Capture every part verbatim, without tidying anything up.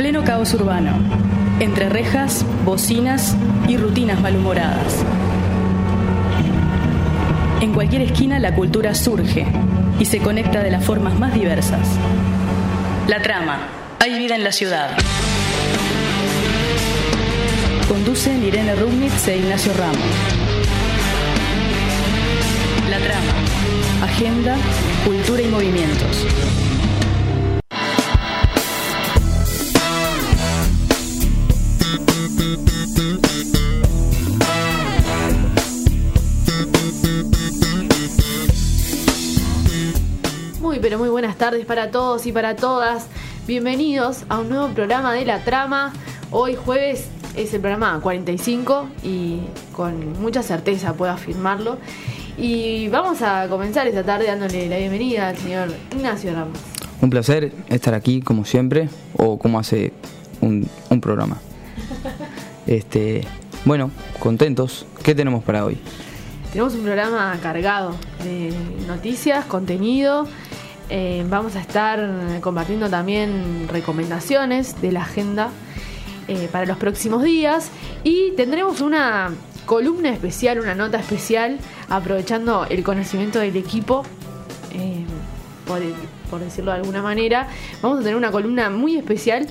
pleno caos urbano, entre rejas, bocinas y rutinas malhumoradas. En cualquier esquina la cultura surge y se conecta de las formas más diversas. La Trama, hay vida en la ciudad. Conducen Irene Rubnitz e Ignacio Ramos. La Trama, agenda, cultura y movimientos. Muy, pero muy buenas tardes para todos y para todas. Bienvenidos a un nuevo programa de La Trama. Hoy jueves es el programa cuarenta y cinco y con mucha certeza puedo afirmarlo. Y vamos a comenzar esta tarde dándole la bienvenida al señor Ignacio Ramos. Un placer estar aquí como siempre, o como hace un, un programa. Este, bueno, contentos. ¿Qué tenemos para hoy? Tenemos un programa cargado de noticias, contenido. Eh, vamos a estar compartiendo también recomendaciones de la agenda eh, para los próximos días. Y tendremos una columna especial, una nota especial, aprovechando el conocimiento del equipo, eh, por, por decirlo de alguna manera. Vamos a tener una columna muy especial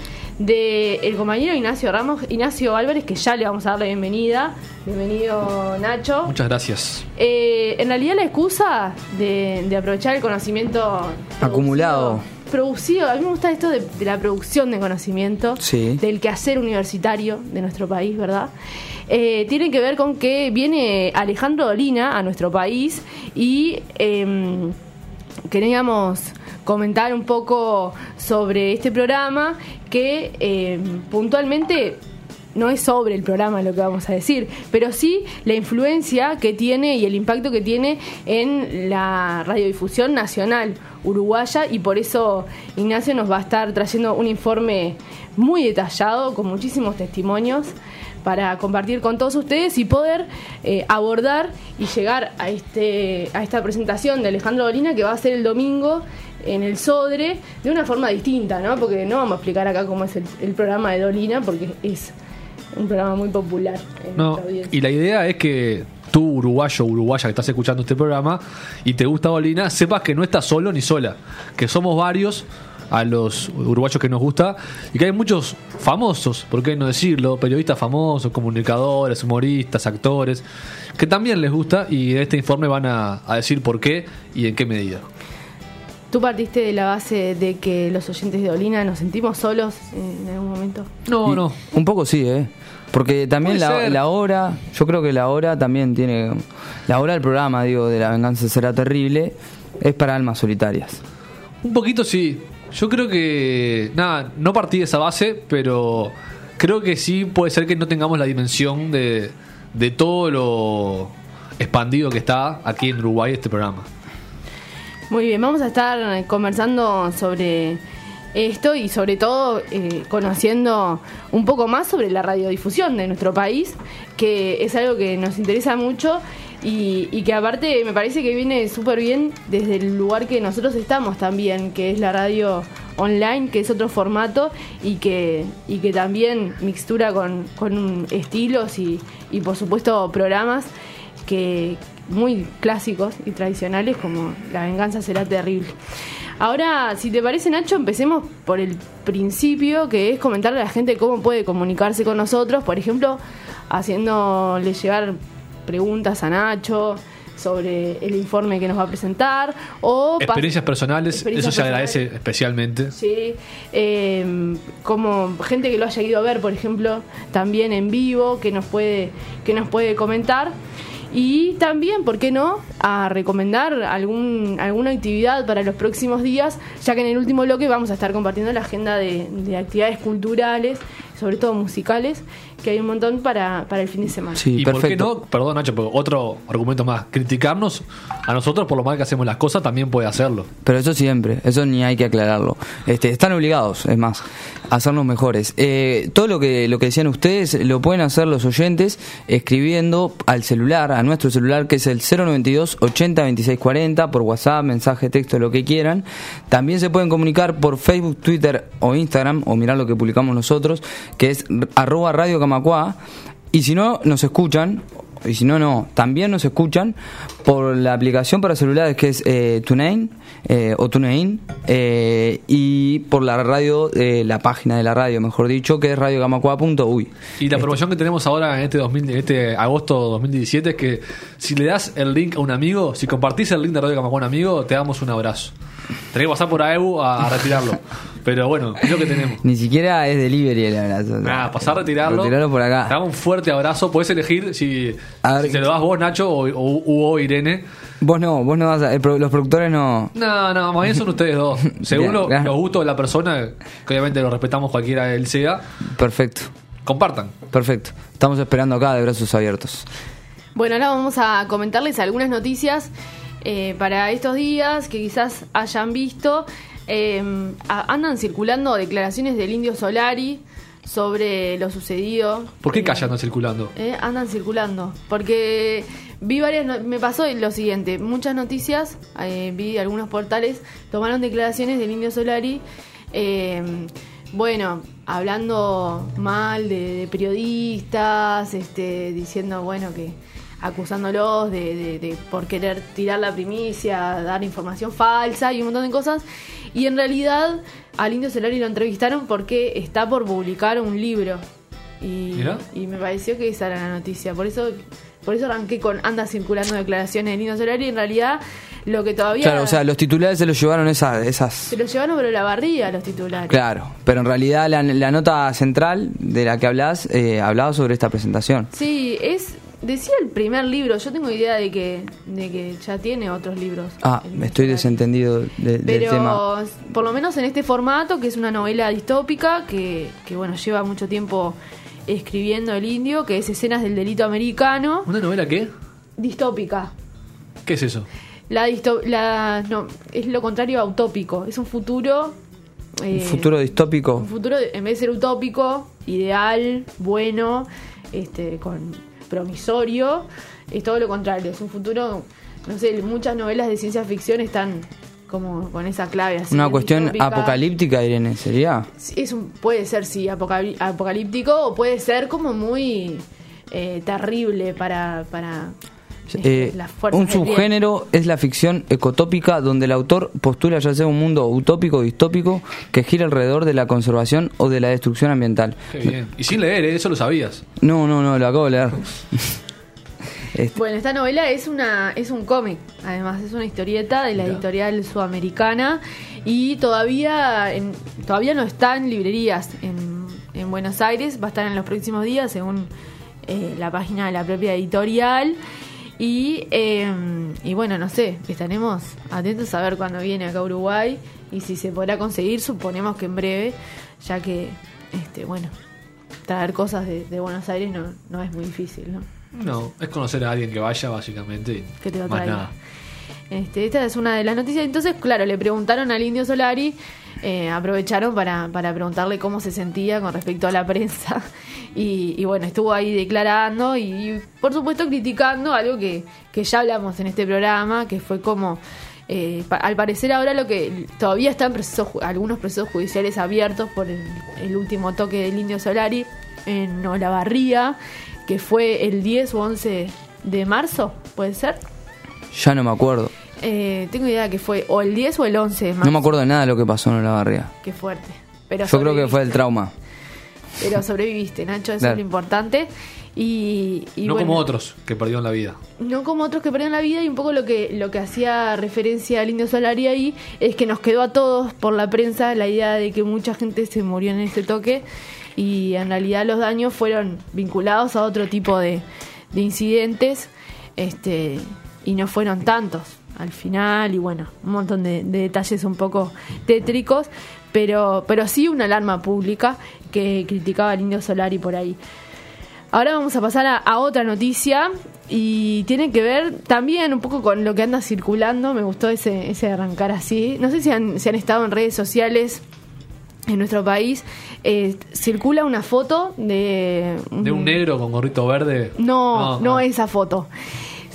del compañero Ignacio Ramos, Ignacio Álvarez, que ya le vamos a dar la bienvenida. Bienvenido, Nacho. Muchas gracias. Eh, en realidad la excusa de, de aprovechar el conocimiento acumulado, producido, a mí me gusta esto de, de la producción de conocimiento, sí, del quehacer universitario de nuestro país, ¿verdad? Eh, tiene que ver con que viene Alejandro Dolina a nuestro país y eh, queríamos comentar un poco sobre este programa que eh, puntualmente no es sobre el programa lo que vamos a decir, pero sí la influencia que tiene y el impacto que tiene en la radiodifusión nacional uruguaya, y por eso Ignacio nos va a estar trayendo un informe muy detallado con muchísimos testimonios para compartir con todos ustedes y poder eh, abordar y llegar a este a esta presentación de Alejandro Dolina, que va a ser el domingo en el Sodre, de una forma distinta, ¿no? Porque no vamos a explicar acá cómo es el, el programa de Dolina, porque es un programa muy popular en no, nuestra audiencia. Y la idea es que tú, uruguayo o uruguaya que estás escuchando este programa y te gusta Dolina, sepas que no estás solo ni sola, que somos varios a los uruguayos que nos gusta y que hay muchos famosos, por qué no decirlo, periodistas famosos, comunicadores, humoristas, actores, que también les gusta, y en este informe van a, a decir por qué y en qué medida. ¿Tú partiste de la base de que los oyentes de Dolina nos sentimos solos en algún momento? No, y no. Un poco sí, ¿eh? Porque también la, la hora, yo creo que la hora también tiene... La hora del programa, digo, de La Venganza Será Terrible, es para almas solitarias. Un poquito sí. Yo creo que... Nada, no partí de esa base, pero creo que sí puede ser que no tengamos la dimensión de, de todo lo expandido que está aquí en Uruguay este programa. Muy bien, vamos a estar conversando sobre esto y sobre todo eh, conociendo un poco más sobre la radiodifusión de nuestro país, que es algo que nos interesa mucho y, y que aparte me parece que viene súper bien desde el lugar que nosotros estamos también, que es la radio online, que es otro formato y que, y que también mixtura con, con estilos y, y por supuesto programas que muy clásicos y tradicionales como La Venganza Será Terrible. Ahora, si te parece, Nacho, empecemos por el principio, que es comentarle a la gente cómo puede comunicarse con nosotros, por ejemplo, haciéndole llegar preguntas a Nacho sobre el informe que nos va a presentar, o experiencias personales, experiencias eso se personales. agradece especialmente. Sí, eh, como gente que lo haya ido a ver, por ejemplo, también en vivo, que nos puede, que nos puede comentar. Y también, ¿por qué no?, a recomendar algún alguna actividad para los próximos días, ya que en el último bloque vamos a estar compartiendo la agenda de, de actividades culturales, sobre todo musicales, que hay un montón para, para el fin de semana. Sí, y perfecto. por qué no, perdón Nacho, pero otro argumento más, criticarnos a nosotros por lo mal que hacemos las cosas también puede hacerlo. Pero eso siempre, eso ni hay que aclararlo. Este, están obligados, es más, a hacernos mejores. Eh, todo lo que lo que decían ustedes lo pueden hacer los oyentes escribiendo al celular, a nuestro celular, que es el cero noventa y dos ochenta veintiséis cuarenta, por WhatsApp, mensaje, texto, lo que quieran. También se pueden comunicar por Facebook, Twitter o Instagram, o mirar lo que publicamos nosotros, que es arroba Radio Camacuá. Y si no, nos escuchan, y si no, no, también nos escuchan por la aplicación para celulares que es eh, TuneIn eh, o TuneIn, eh, y por la radio, eh, la página de la radio, mejor dicho, que es radio camacuá punto uy. Y la promoción que tenemos ahora en este dos mil, en este agosto dos mil diecisiete es que si le das el link a un amigo, si compartís el link de Radio Camacuá a un amigo, te damos un abrazo. Tenés que pasar por A E U a, a retirarlo. Pero bueno, es lo que tenemos. Ni siquiera es delivery el abrazo. Nada, pasar a retirarlo. Retirarlo por acá. Te damos un fuerte abrazo. Podés elegir si, ver, si te lo das vos, Nacho, o, o, o Irene. Vos no, vos no vas a... El, los productores no... No, no, más bien son ustedes dos. Según Bien, claro. los gustos de la persona, que obviamente lo respetamos cualquiera él sea. Perfecto. Compartan. Perfecto. Estamos esperando acá de brazos abiertos. Bueno, ahora vamos a comentarles algunas noticias eh, para estos días que quizás hayan visto. Eh, a, andan circulando declaraciones del Indio Solari sobre lo sucedido. ¿Por qué eh, callan circulando? Eh, andan circulando porque vi varias no- me pasó lo siguiente, muchas noticias, eh, vi algunos portales tomaron declaraciones del Indio Solari, eh, bueno, hablando mal de, de periodistas, este, diciendo bueno que acusándolos de, de, de por querer tirar la primicia, dar información falsa y un montón de cosas. Y en realidad al Indio Solari lo entrevistaron porque está por publicar un libro. Y, ¿Mirá? y me pareció que esa era la noticia. Por eso por eso arranqué con anda circulando declaraciones del Indio Solari. En realidad lo que todavía... Claro, o sea, los titulares se los llevaron esas... esas... Se los llevaron pero la barriga los titulares. Claro, pero en realidad la, la nota central de la que hablas eh, hablaba sobre esta presentación. Sí, es... Decía el primer libro, yo tengo idea de que de que ya tiene otros libros. Ah, El estoy Solari. desentendido de- del Pero tema. por lo menos en este formato, que es una novela distópica, que, que bueno, lleva mucho tiempo escribiendo el Indio, que es Escenas del Delito Americano. ¿Una novela qué? Distópica. ¿Qué es eso? La, disto- la no, es lo contrario a utópico. Es un futuro... eh, Un futuro distópico. Un futuro, en vez de ser utópico, ideal, bueno, este, con promisorio, es todo lo contrario. Es un futuro, no sé, muchas novelas de ciencia ficción están como con esa clave así. Una cuestión distópica. apocalíptica, Irene, ¿sería? Es un, puede ser, sí, apocalí- apocalíptico, o puede ser como muy eh, terrible para, para este, Eh, las fuerzas un del bien. subgénero es la ficción ecotópica, donde el autor postula ya sea un mundo utópico o distópico que gira alrededor de la conservación o de la destrucción ambiental. Qué bien. Y sin leer, ¿eh? Eso lo sabías. No, no, no, lo acabo de leer. Este, Bueno, esta novela es una es un cómic, además es una historieta de la Mirá. editorial sudamericana y todavía en, todavía no está en librerías en, en Buenos Aires, va a estar en los próximos días según eh, la página de la propia editorial y, eh, y bueno, no sé, estaremos atentos a ver cuándo viene acá a Uruguay y si se podrá conseguir, suponemos que en breve, ya que, este bueno, traer cosas de, de Buenos Aires no, no es muy difícil, ¿no? No, es conocer a alguien que vaya, básicamente. y Que te lo más traiga. nada. Este, esta es una de las noticias. Entonces, claro, le preguntaron al Indio Solari, eh, aprovecharon para, para preguntarle cómo se sentía con respecto a la prensa. Y, y bueno, estuvo ahí declarando y, y, por supuesto, criticando algo que, que ya hablamos en este programa, que fue como, eh, pa- al parecer ahora lo que todavía están procesos, ju- algunos procesos judiciales abiertos por el, el último toque del Indio Solari en Olavarría, que fue el diez o once de marzo, ¿puede ser? ya no me acuerdo. Eh, tengo idea que fue o el diez o el once de marzo. No me acuerdo de nada de lo que pasó en la barriga. Qué fuerte. Pero Yo creo que fue el sobreviviste. trauma. Pero sobreviviste, Nacho, eso Claro. es lo importante. Y, y No bueno, como otros que perdieron la vida. No como otros que perdieron la vida, y un poco lo que lo que hacía referencia al Indio Solari ahí es que nos quedó a todos por la prensa la idea de que mucha gente se murió en ese toque y en realidad los daños fueron vinculados a otro tipo de, de incidentes, este y no fueron tantos al final, y bueno, un montón de, de detalles un poco tétricos, pero pero sí una alarma pública que criticaba al Indio Solari por ahí. Ahora vamos a pasar a, a otra noticia y tiene que ver también un poco con lo que anda circulando. Me gustó ese, ese arrancar así. No sé si han, si han estado en redes sociales en nuestro país. Eh, circula una foto de... De un negro con gorrito verde. No, no, ah. esa foto.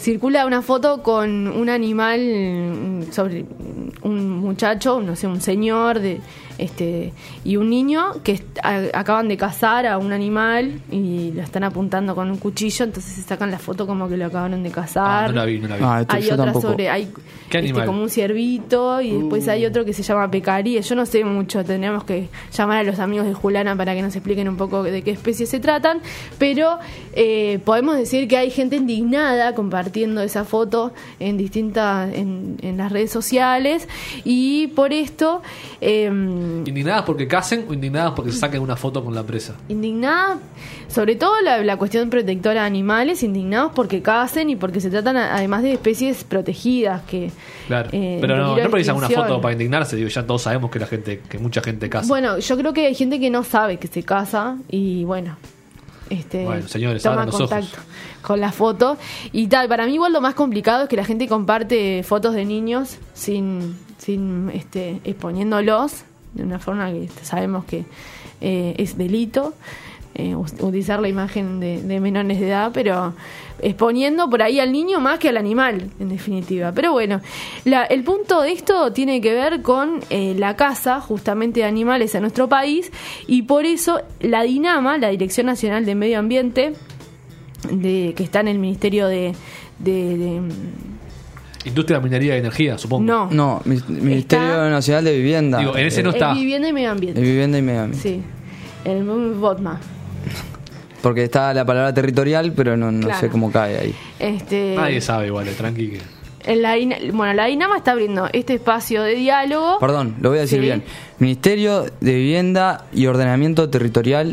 circula una foto con un animal sobre un muchacho, no sé, un señor de este y un niño que est- a- acaban de cazar a un animal y lo están apuntando con un cuchillo, entonces se sacan la foto como que lo acabaron de cazar. Ah, no la vi, no la vi. Ah, esto Hay yo otra tampoco. sobre, hay ¿Qué este, animal? como un ciervito y después hay otro que se llama pecarí. Yo no sé mucho, tendríamos que llamar a los amigos de Julana para que nos expliquen un poco de qué especie se tratan, pero eh, podemos decir que hay gente indignada compartiendo esa foto en distintas, en, en las redes sociales y por esto eh, ¿Indignadas porque casen o indignadas porque se saquen una foto con la presa? indignada, sobre todo la, la cuestión protectora de animales, indignados porque cacen y porque se tratan a- además de especies protegidas que Claro. eh, Pero en no, peligro no de precisan una extinción. foto para indignarse. Digo, ya todos sabemos que la gente, que mucha gente casa. Bueno, yo creo que hay gente que no sabe que se casa y bueno, este Bueno, señores, toma abran los contacto ojos. con la foto y tal. Para mí igual lo más complicado es que la gente comparte fotos de niños sin, sin este, exponiéndolos de una forma que sabemos que eh, es delito. Eh, us- utilizar la imagen de, de menores de edad, pero exponiendo por ahí al niño más que al animal, en definitiva. Pero bueno, la- el punto de esto tiene que ver con eh, la caza justamente de animales en nuestro país y por eso la DINAMA, la Dirección Nacional de Medio Ambiente, de, que está en el Ministerio de... de- de- Industria, minería y energía, supongo. no, No, mi- Ministerio Está- Nacional de Vivienda. Digo, en ese no Eh, está. el Vivienda y Medio de Ambiente. Vivienda y Medio Ambiente. Sí, el BOTMA. Porque está la palabra territorial, pero no, no Claro. sé cómo cae ahí. Este, Nadie sabe igual, eh, tranqui que... en la INA- bueno, la DINAMA está abriendo este espacio de diálogo. Perdón, lo voy a decir Sí. bien. Ministerio de Vivienda y Ordenamiento Territorial.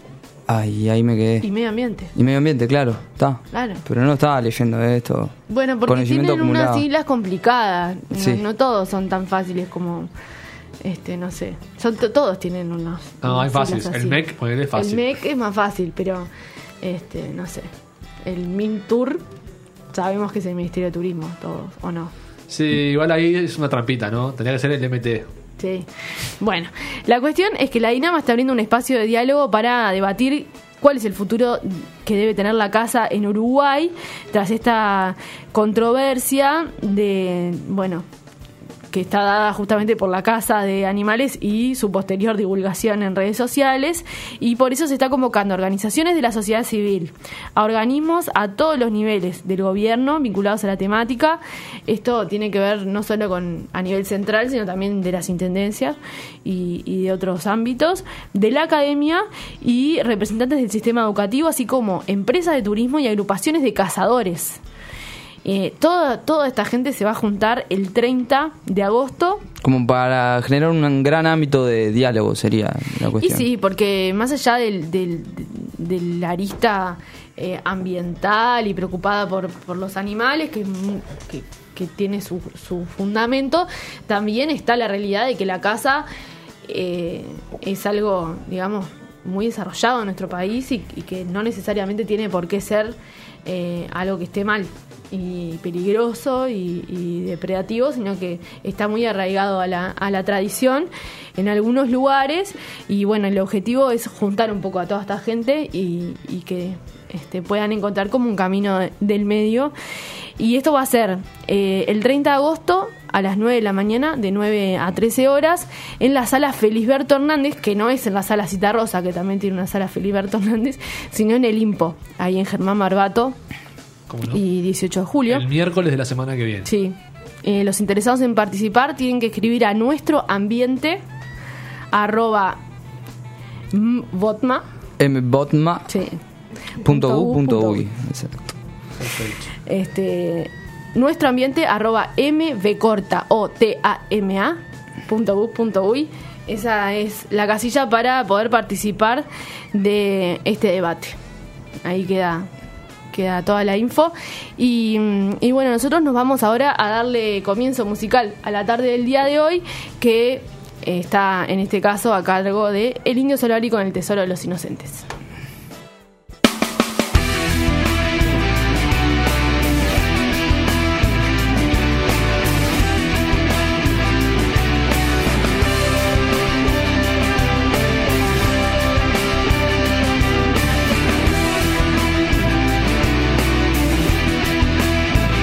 Ay, ahí me quedé. Y Medio Ambiente. Y Medio Ambiente, claro, está. Claro. Pero no estaba leyendo esto. Bueno, porque Conocimiento tienen unas acumulado. siglas complicadas. No, Sí. no todos son tan fáciles como, este, no sé. Son to- todos tienen unos. No, unas hay fáciles. siglas El así. M E C, ponele, es fácil. El M E C es más fácil, pero, este, no sé. El MINTUR, sabemos que es el Ministerio de Turismo, todos, ¿o no? Sí, igual ahí es una trampita, ¿no? Tendría que ser el M T. Sí. Bueno, la cuestión es que la DINAMA está abriendo un espacio de diálogo para debatir cuál es el futuro que debe tener la caza en Uruguay tras esta controversia de, bueno, que está dada justamente por la caza de animales y su posterior divulgación en redes sociales, y por eso se está convocando a organizaciones de la sociedad civil, a organismos a todos los niveles del gobierno vinculados a la temática. Esto tiene que ver no solo con a nivel central, sino también de las intendencias y, y de otros ámbitos, de la academia y representantes del sistema educativo, así como empresas de turismo y agrupaciones de cazadores. Eh, toda, toda esta gente se va a juntar el treinta de agosto. Como para generar un gran ámbito de diálogo sería la Y cuestión. sí, porque más allá del, del, de la arista eh, ambiental y preocupada por, por los animales, que, es mu- que, que tiene su, su fundamento, también está la realidad de que la caza eh, es algo, digamos, muy desarrollado en nuestro país y, y que no necesariamente tiene por qué ser eh, algo que esté mal y peligroso y, y depredativo, sino que está muy arraigado a la, a la tradición en algunos lugares. Y bueno, el objetivo es juntar un poco a toda esta gente y, y que este, puedan encontrar como un camino de- del medio. Y esto va a ser eh, el treinta de agosto a las nueve de la mañana, de nueve a trece horas, en la sala Felisberto Hernández, que no es en la sala Citarrosa, que también tiene una sala Felisberto Hernández, sino en el IMPO, ahí en Germán Barbato ¿Cómo no? y dieciocho de julio. El miércoles de la semana que viene. Sí. Eh, los interesados en participar tienen que escribir a nuestro ambiente arroba m- botma mbotma sí, punto u punto punto uy. Exacto. Perfecto. este nuestro ambiente arroba mv corta o t a m a punto u punto uy. Esa es la casilla para poder participar de este debate. Ahí queda queda toda la info y, y bueno, nosotros nos vamos ahora a darle comienzo musical a la tarde del día de hoy, que eh, está en este caso a cargo de El Indio Solari con El Tesoro de los Inocentes. Thank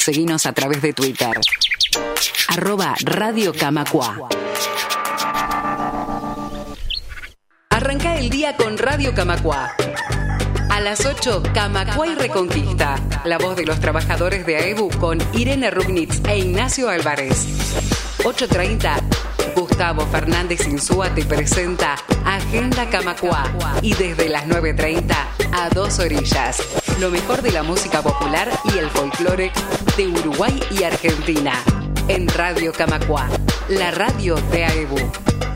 Seguinos a través de Twitter. Arroba Radio Camacua. Arranca el día con Radio Camacua. A las ocho, Camacua y Reconquista. La voz de los trabajadores de A E B U con Irene Rugnitz e Ignacio Álvarez. ocho treinta, Gustavo Fernández Insúa te presenta Agenda Camacua. Y desde las nueve treinta, A Dos Orillas. Lo mejor de la música popular y el folclore de Uruguay y Argentina. En Radio Camacua, la radio de A E B U.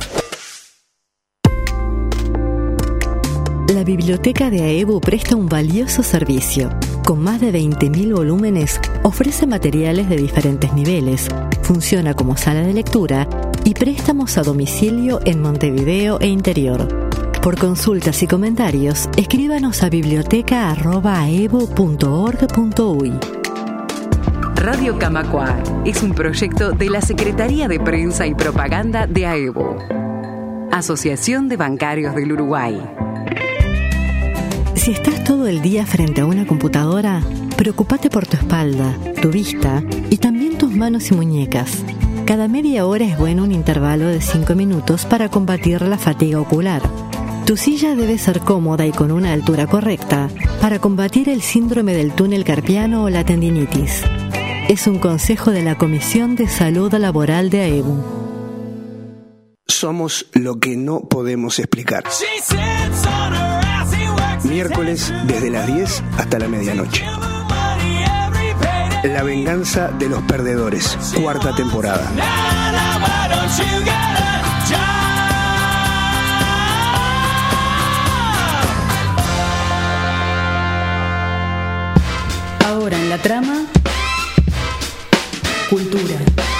La biblioteca de A E B U presta un valioso servicio. Con más de veinte mil volúmenes, ofrece materiales de diferentes niveles, funciona como sala de lectura y préstamos a domicilio en Montevideo e interior. Por consultas y comentarios, escríbanos a biblioteca arroba aebu punto org punto uy. Radio Camacua es un proyecto de la Secretaría de Prensa y Propaganda de A E B U. Asociación de Bancarios del Uruguay. Si estás todo el día frente a una computadora, preocúpate por tu espalda, tu vista y también tus manos y muñecas. Cada media hora es bueno un intervalo de cinco minutos para combatir la fatiga ocular. Tu silla debe ser cómoda y con una altura correcta para combatir el síndrome del túnel carpiano o la tendinitis. Es un consejo de la Comisión de Salud Laboral de A E B U. Somos lo que no podemos explicar. Miércoles desde las diez hasta la medianoche. La venganza de los perdedores, cuarta temporada. Ahora en la trama, cultura.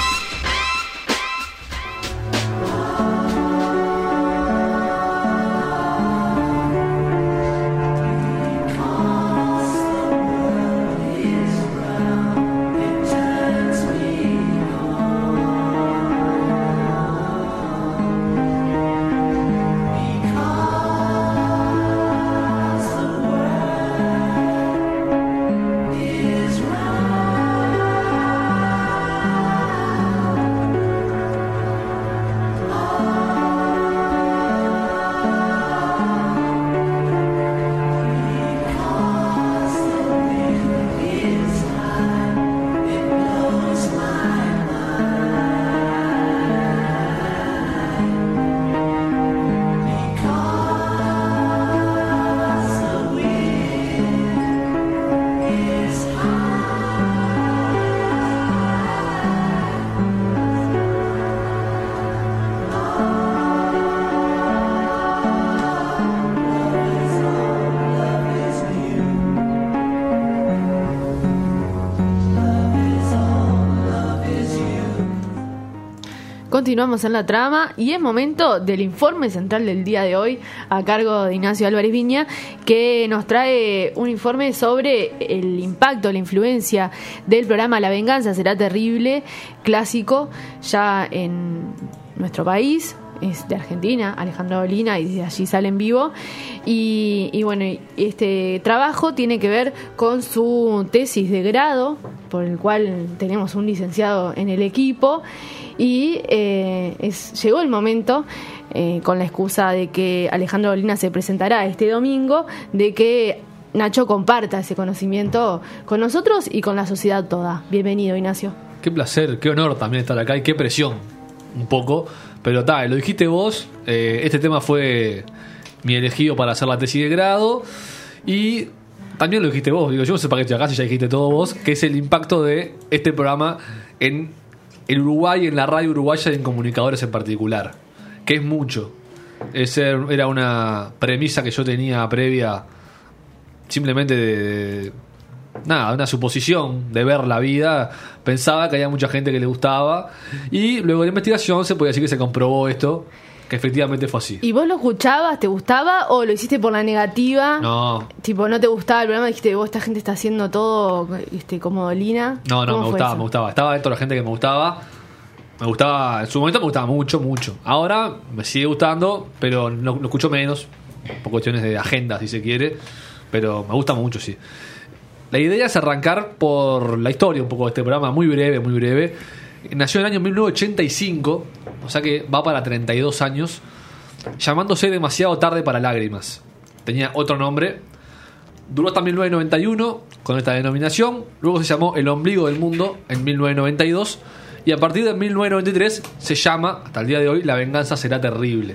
Continuamos en la trama y es momento del informe central del día de hoy a cargo de Ignacio Álvarez Viña, que nos trae un informe sobre el impacto, la influencia del programa La Venganza Será Terrible, clásico ya en nuestro país. Es de Argentina, Alejandro Dolina, y desde allí sale en vivo. Y, y bueno, este trabajo tiene que ver con su tesis de grado, por el cual tenemos un licenciado en el equipo. Y eh, es, llegó el momento, eh, con la excusa de que Alejandro Dolina se presentará este domingo, de que Nacho comparta ese conocimiento con nosotros y con la sociedad toda. Bienvenido, Ignacio. Qué placer, qué honor también estar acá y qué presión, un poco. Pero tal, lo dijiste vos, eh, este tema fue mi elegido para hacer la tesis de grado y también lo dijiste vos, digo, yo no sé para qué estoy acá si ya dijiste todo vos, que es el impacto de este programa en el Uruguay, en la radio uruguaya y en comunicadores en particular, que es mucho. Ese era una premisa que yo tenía previa, simplemente de, de nada, una suposición de ver la vida. Pensaba que había mucha gente que le gustaba y luego de la investigación se podía decir que se comprobó esto, que efectivamente fue así. ¿Y vos lo escuchabas? ¿Te gustaba o lo hiciste por la negativa? No. Tipo, ¿no te gustaba el programa? Dijiste, vos, esta gente está haciendo todo este, como Dolina. No, no, me gustaba, eso? me gustaba. Estaba dentro de la gente que me gustaba. Me gustaba, en su momento me gustaba mucho, mucho. Ahora me sigue gustando, pero lo, lo escucho menos, por cuestiones de agenda, si se quiere. Pero me gusta mucho, sí. la idea es arrancar por la historia un poco de este programa, muy breve, muy breve. Nació en el año mil novecientos ochenta y cinco, o sea que va para treinta y dos años, llamándose Demasiado tarde para lágrimas. Tenía otro nombre. Duró hasta mil novecientos noventa y uno con esta denominación. Luego se llamó El ombligo del mundo en mil novecientos noventa y dos. Y a partir de mil novecientos noventa y tres se llama, hasta el día de hoy, La venganza será terrible.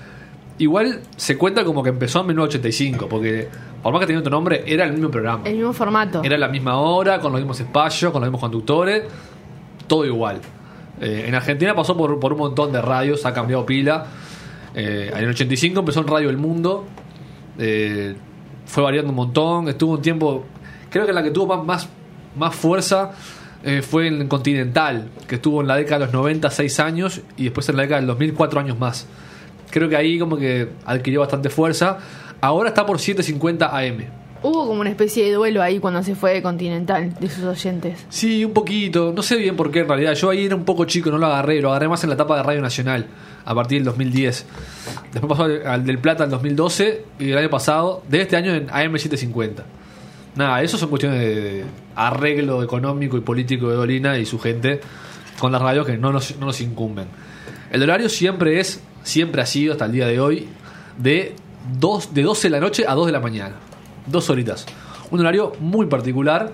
Igual se cuenta como que empezó en mil novecientos ochenta y cinco, porque por más que tenía otro nombre, era el mismo programa. El mismo formato. Era la misma hora, con los mismos espacios, con los mismos conductores, todo igual. Eh, en Argentina pasó por, por un montón de radios, ha cambiado pila. Eh, en el ochenta y cinco empezó en Radio El Mundo. Eh, fue variando un montón. Estuvo un tiempo, creo que la que tuvo más, más, más fuerza eh, fue en Continental, que estuvo en la década de los noventa, seis años, y después en la década del dos mil, cuatro años más. Creo que ahí como que adquirió bastante fuerza. Ahora está por setecientos cincuenta A M. Hubo como una especie de duelo ahí cuando se fue de Continental, de sus oyentes. Sí, un poquito. No sé bien por qué en realidad. Yo ahí era un poco chico, no lo agarré. Lo agarré más en la etapa de Radio Nacional, a partir del dos mil diez. Después pasó al, al del Plata en dos mil doce. Y el año pasado, de este año, en A M setecientos cincuenta. Nada, eso son cuestiones de, de arreglo económico y político de Dolina y su gente con las radios que no nos, no nos incumben. El horario siempre es, siempre ha sido hasta el día de hoy, de, dos, de doce de la noche a dos de la mañana. Dos horitas. Un horario muy particular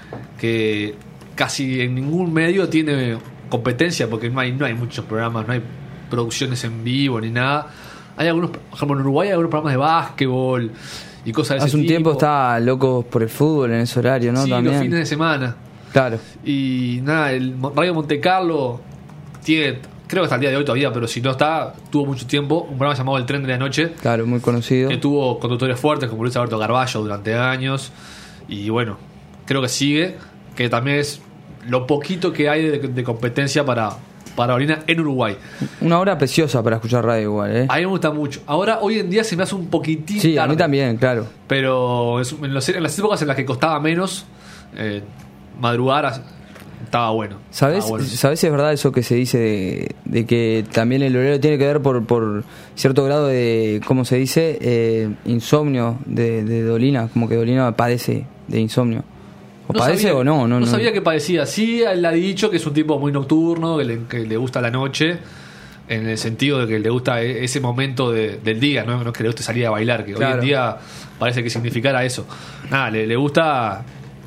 que casi en ningún medio tiene competencia, porque no hay, no hay muchos programas, no hay producciones en vivo ni nada. Hay algunos, por ejemplo en Uruguay hay algunos programas de básquetbol y cosas de ese Hace un tipo. tiempo está Locos por el Fútbol en ese horario, ¿no? Sí, También. los fines de semana. Claro. Y nada, el Radio Monte Carlo tiene, creo que hasta el día de hoy todavía, pero si no está, tuvo mucho tiempo un programa llamado El Tren de la Noche. Claro, muy conocido. Que tuvo conductores fuertes como Luis Alberto Carballo durante años. Y bueno, creo que sigue, que también es lo poquito que hay de, de competencia para, para Dolina en Uruguay. Una hora preciosa para escuchar radio igual, ¿eh? A mí me gusta mucho. Ahora, hoy en día se me hace un poquitín Sí, tarde, a mí también, claro. pero es- en, los- en las épocas en las que costaba menos eh, madrugar, estaba bueno. ¿Sabes, Estaba bueno. ¿Sabes si es verdad eso que se dice de, de que también el horario tiene que ver por, por cierto grado de, ¿cómo se dice? Eh, insomnio de, de Dolina, como que Dolina padece de insomnio. ¿O No padece sabía- o no? No, no no sabía que padecía. Sí, él ha dicho que es un tipo muy nocturno, que le, que le gusta la noche, en el sentido de que le gusta e- ese momento de- del día, ¿no? No es que le guste salir a bailar, que hoy Claro. en día parece que significara eso. Nada, le, le gusta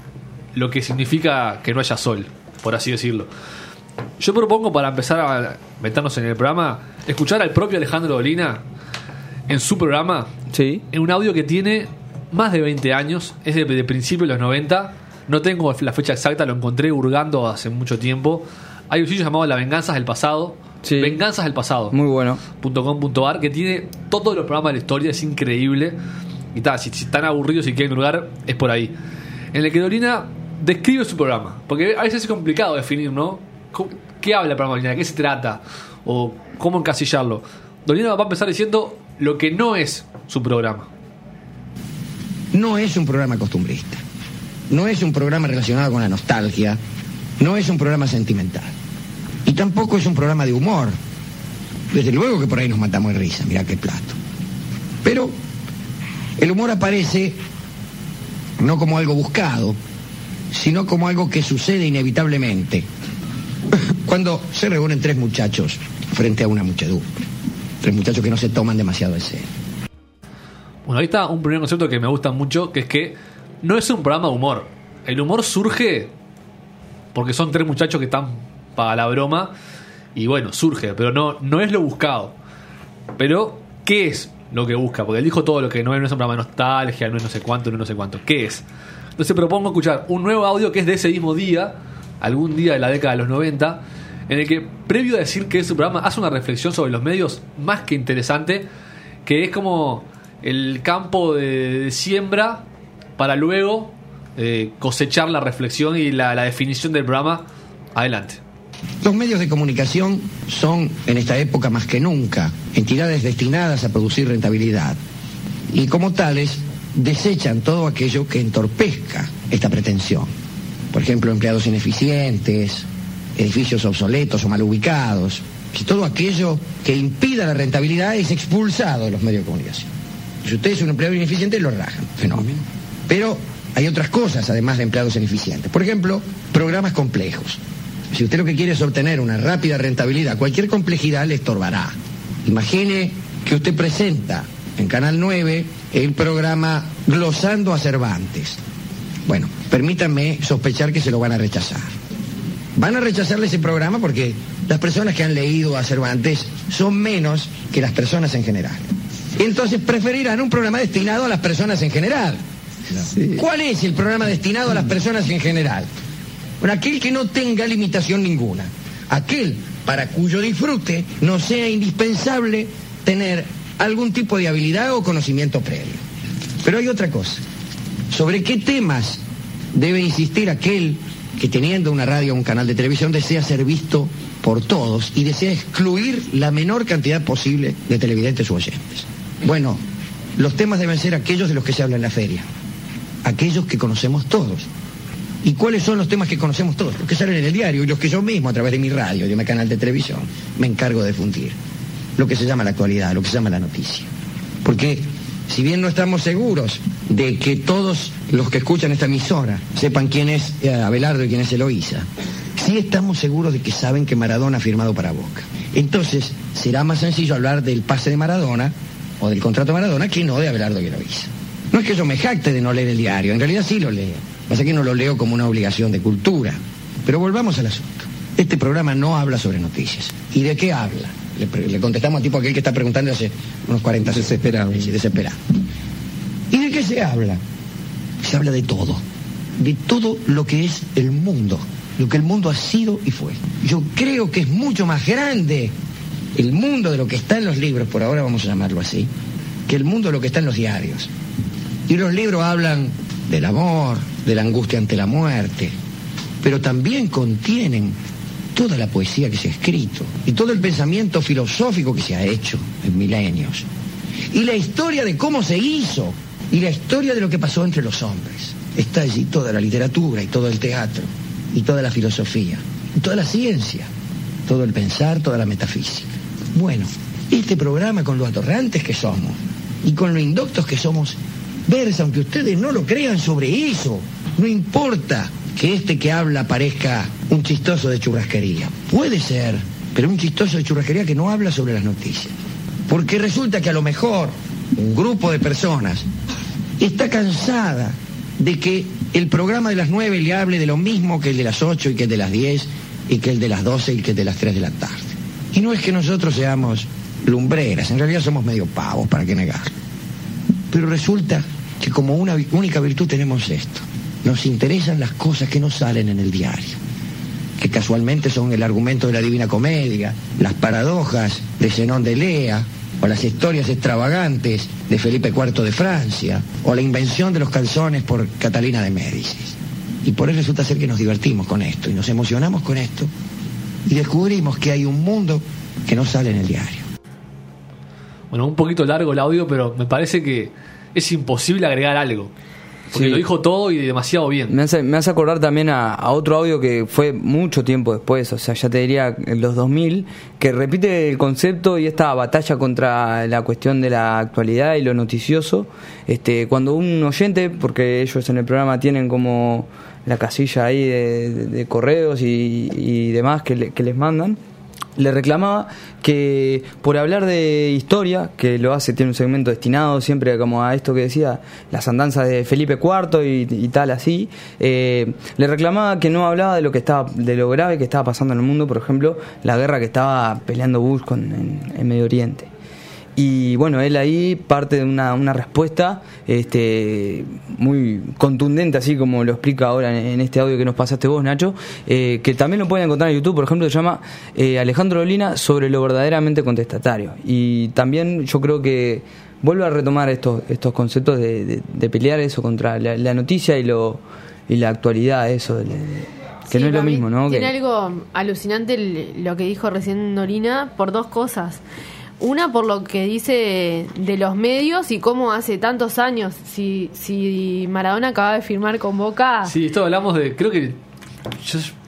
lo que significa que no haya sol, por así decirlo. Yo propongo, para empezar a meternos en el programa, escuchar al propio Alejandro Dolina en su programa, Sí. en un audio que tiene más de veinte años, es de, de principios de los noventa. No tengo la fecha exacta, lo encontré hurgando hace mucho tiempo. Hay un sitio llamado La Venganzas del Pasado. Sí. Venganzas del Pasado. Muy bueno. punto com punto ar, que tiene todos los programas de la historia, es increíble. Y tal, si, si están aburridos y quieren hurgar, es por ahí. En el que Dolina describe su programa. Porque a veces es complicado definir, ¿no? ¿Cómo- ¿Qué habla el programa de Dolina? ¿De qué se trata? ¿O cómo encasillarlo? Dolina va a empezar diciendo lo que no es su programa. No es un programa costumbrista, no es un programa relacionado con la nostalgia, no es un programa sentimental y tampoco es un programa de humor. Desde luego que por ahí nos matamos de risa, mirá qué plato. Pero el humor aparece no como algo buscado, sino como algo que sucede inevitablemente cuando se reúnen tres muchachos frente a una muchedumbre, tres muchachos que no se toman demasiado en serio. Bueno, ahí está un primer concepto que me gusta mucho, que es que no es un programa de humor. El humor surge porque son tres muchachos que están para la broma y bueno, surge, pero no, no es lo buscado. Pero, ¿qué es lo que busca? Porque él dijo todo lo que no es, no es un programa de nostalgia, no es no sé cuánto, no es no sé cuánto. ¿Qué es? Entonces propongo escuchar un nuevo audio que es de ese mismo día, algún día de la década de los noventa, en el que, previo a decir que es un programa, hace una reflexión sobre los medios más que interesante, que es como el campo de, de siembra para luego eh, cosechar la reflexión y la, la definición del programa. Adelante. Los medios de comunicación son, en esta época más que nunca, entidades destinadas a producir rentabilidad. Y como tales, desechan todo aquello que entorpezca esta pretensión. Por ejemplo, empleados ineficientes, edificios obsoletos o mal ubicados. Y todo aquello que impida la rentabilidad es expulsado de los medios de comunicación. Si usted es un empleado ineficiente, lo rajan. Fenómeno. Pero hay otras cosas, además de empleados ineficientes. Por ejemplo, programas complejos. Si usted lo que quiere es obtener una rápida rentabilidad, cualquier complejidad le estorbará. Imagine que usted presenta en Canal nueve el programa Glosando a Cervantes. Bueno, permítanme sospechar que se lo van a rechazar. Van a rechazarle ese programa porque las personas que han leído a Cervantes son menos que las personas en general. Entonces preferirán un programa destinado a las personas en general. Sí. ¿Cuál es el programa destinado a las personas en general? Bueno, aquel que no tenga limitación ninguna. Aquel para cuyo disfrute no sea indispensable tener algún tipo de habilidad o conocimiento previo. Pero hay otra cosa. ¿Sobre qué temas debe insistir aquel que, teniendo una radio o un canal de televisión, desea ser visto por todos y desea excluir la menor cantidad posible de televidentes u oyentes? Bueno, los temas deben ser aquellos de los que se habla en la feria, aquellos que conocemos todos. ¿Y cuáles son los temas que conocemos todos? Los que salen en el diario y los que yo mismo, a través de mi radio y de mi canal de televisión, me encargo de difundir. Lo que se llama la actualidad, lo que se llama la noticia. Porque si bien no estamos seguros de que todos los que escuchan esta emisora sepan quién es Abelardo y quién es Eloísa, sí estamos seguros de que saben que Maradona ha firmado para Boca. Entonces, será más sencillo hablar del pase de Maradona o del contrato de Maradona que no de Abelardo y Eloísa. No es que yo me jacte de no leer el diario, en realidad sí lo leo. Pasa que no lo leo como una obligación de cultura. Pero volvamos al asunto. Este programa no habla sobre noticias. ¿Y de qué habla? Le, le contestamos al tipo aquel que está preguntando hace unos cuarenta años. Desesperado. Sí, desesperado. ¿Y de qué se habla? Se habla de todo. De todo lo que es el mundo. Lo que el mundo ha sido y fue. Yo creo que es mucho más grande el mundo de lo que está en los libros, por ahora vamos a llamarlo así, que el mundo de lo que está en los diarios. Y los libros hablan del amor, de la angustia ante la muerte, pero también contienen toda la poesía que se ha escrito y todo el pensamiento filosófico que se ha hecho en milenios y la historia de cómo se hizo y la historia de lo que pasó entre los hombres. Está allí toda la literatura y todo el teatro y toda la filosofía y toda la ciencia, todo el pensar, toda la metafísica. Bueno, este programa, con lo atorrantes que somos y con lo indoctos que somos, versa, aunque ustedes no lo crean, sobre eso. No importa que este que habla parezca un chistoso de churrasquería. Puede ser, pero un chistoso de churrasquería que no habla sobre las noticias. Porque resulta que a lo mejor un grupo de personas está cansada de que el programa de las nueve le hable de lo mismo que el de las ocho y que el de las diez y que el de las doce y que el de las tres de la tarde. Y no es que nosotros seamos lumbreras, en realidad somos medio pavos, para qué negarlo. Pero resulta que como una única virtud tenemos esto: nos interesan las cosas que no salen en el diario, que casualmente son el argumento de la Divina Comedia, las paradojas de Zenón de Lea, o las historias extravagantes de Felipe cuarto de Francia, o la invención de los calzones por Catalina de Médicis. Y por eso resulta ser que nos divertimos con esto, y nos emocionamos con esto, y descubrimos que hay un mundo que no sale en el diario. Bueno, un poquito largo el audio, pero me parece que es imposible agregar algo. Porque sí, lo dijo todo y demasiado bien. Me hace, me hace acordar también a, a otro audio que fue mucho tiempo después, o sea, ya te diría en los dos mil, que repite el concepto y esta batalla contra la cuestión de la actualidad y lo noticioso. Este, cuando un oyente, porque ellos en el programa tienen como la casilla ahí de, de, de correos y, y demás que, le, que les mandan, le reclamaba que por hablar de historia, que lo hace, tiene un segmento destinado siempre como a esto que decía, las andanzas de Felipe cuarto y, y tal así, eh, le reclamaba que no hablaba de lo que estaba, de lo grave que estaba pasando en el mundo, por ejemplo, la guerra que estaba peleando Bush con, en, en Medio Oriente. Y bueno, él ahí parte de una, una respuesta este, muy contundente, así como lo explica ahora en, en este audio que nos pasaste vos, Nacho, eh, que también lo pueden encontrar en YouTube, por ejemplo, se llama eh, Alejandro Dolina sobre lo verdaderamente contestatario. Y también yo creo que vuelve a retomar estos estos conceptos de, de, de pelear eso contra la, la noticia y lo y la actualidad, eso de, de, que sí, no es lo mismo, ¿no? Tiene que... algo alucinante el, lo que dijo recién Dolina por dos cosas. Una, por lo que dice de los medios y cómo hace tantos años, si si Maradona acaba de firmar con Boca... Sí, esto hablamos de, creo que yo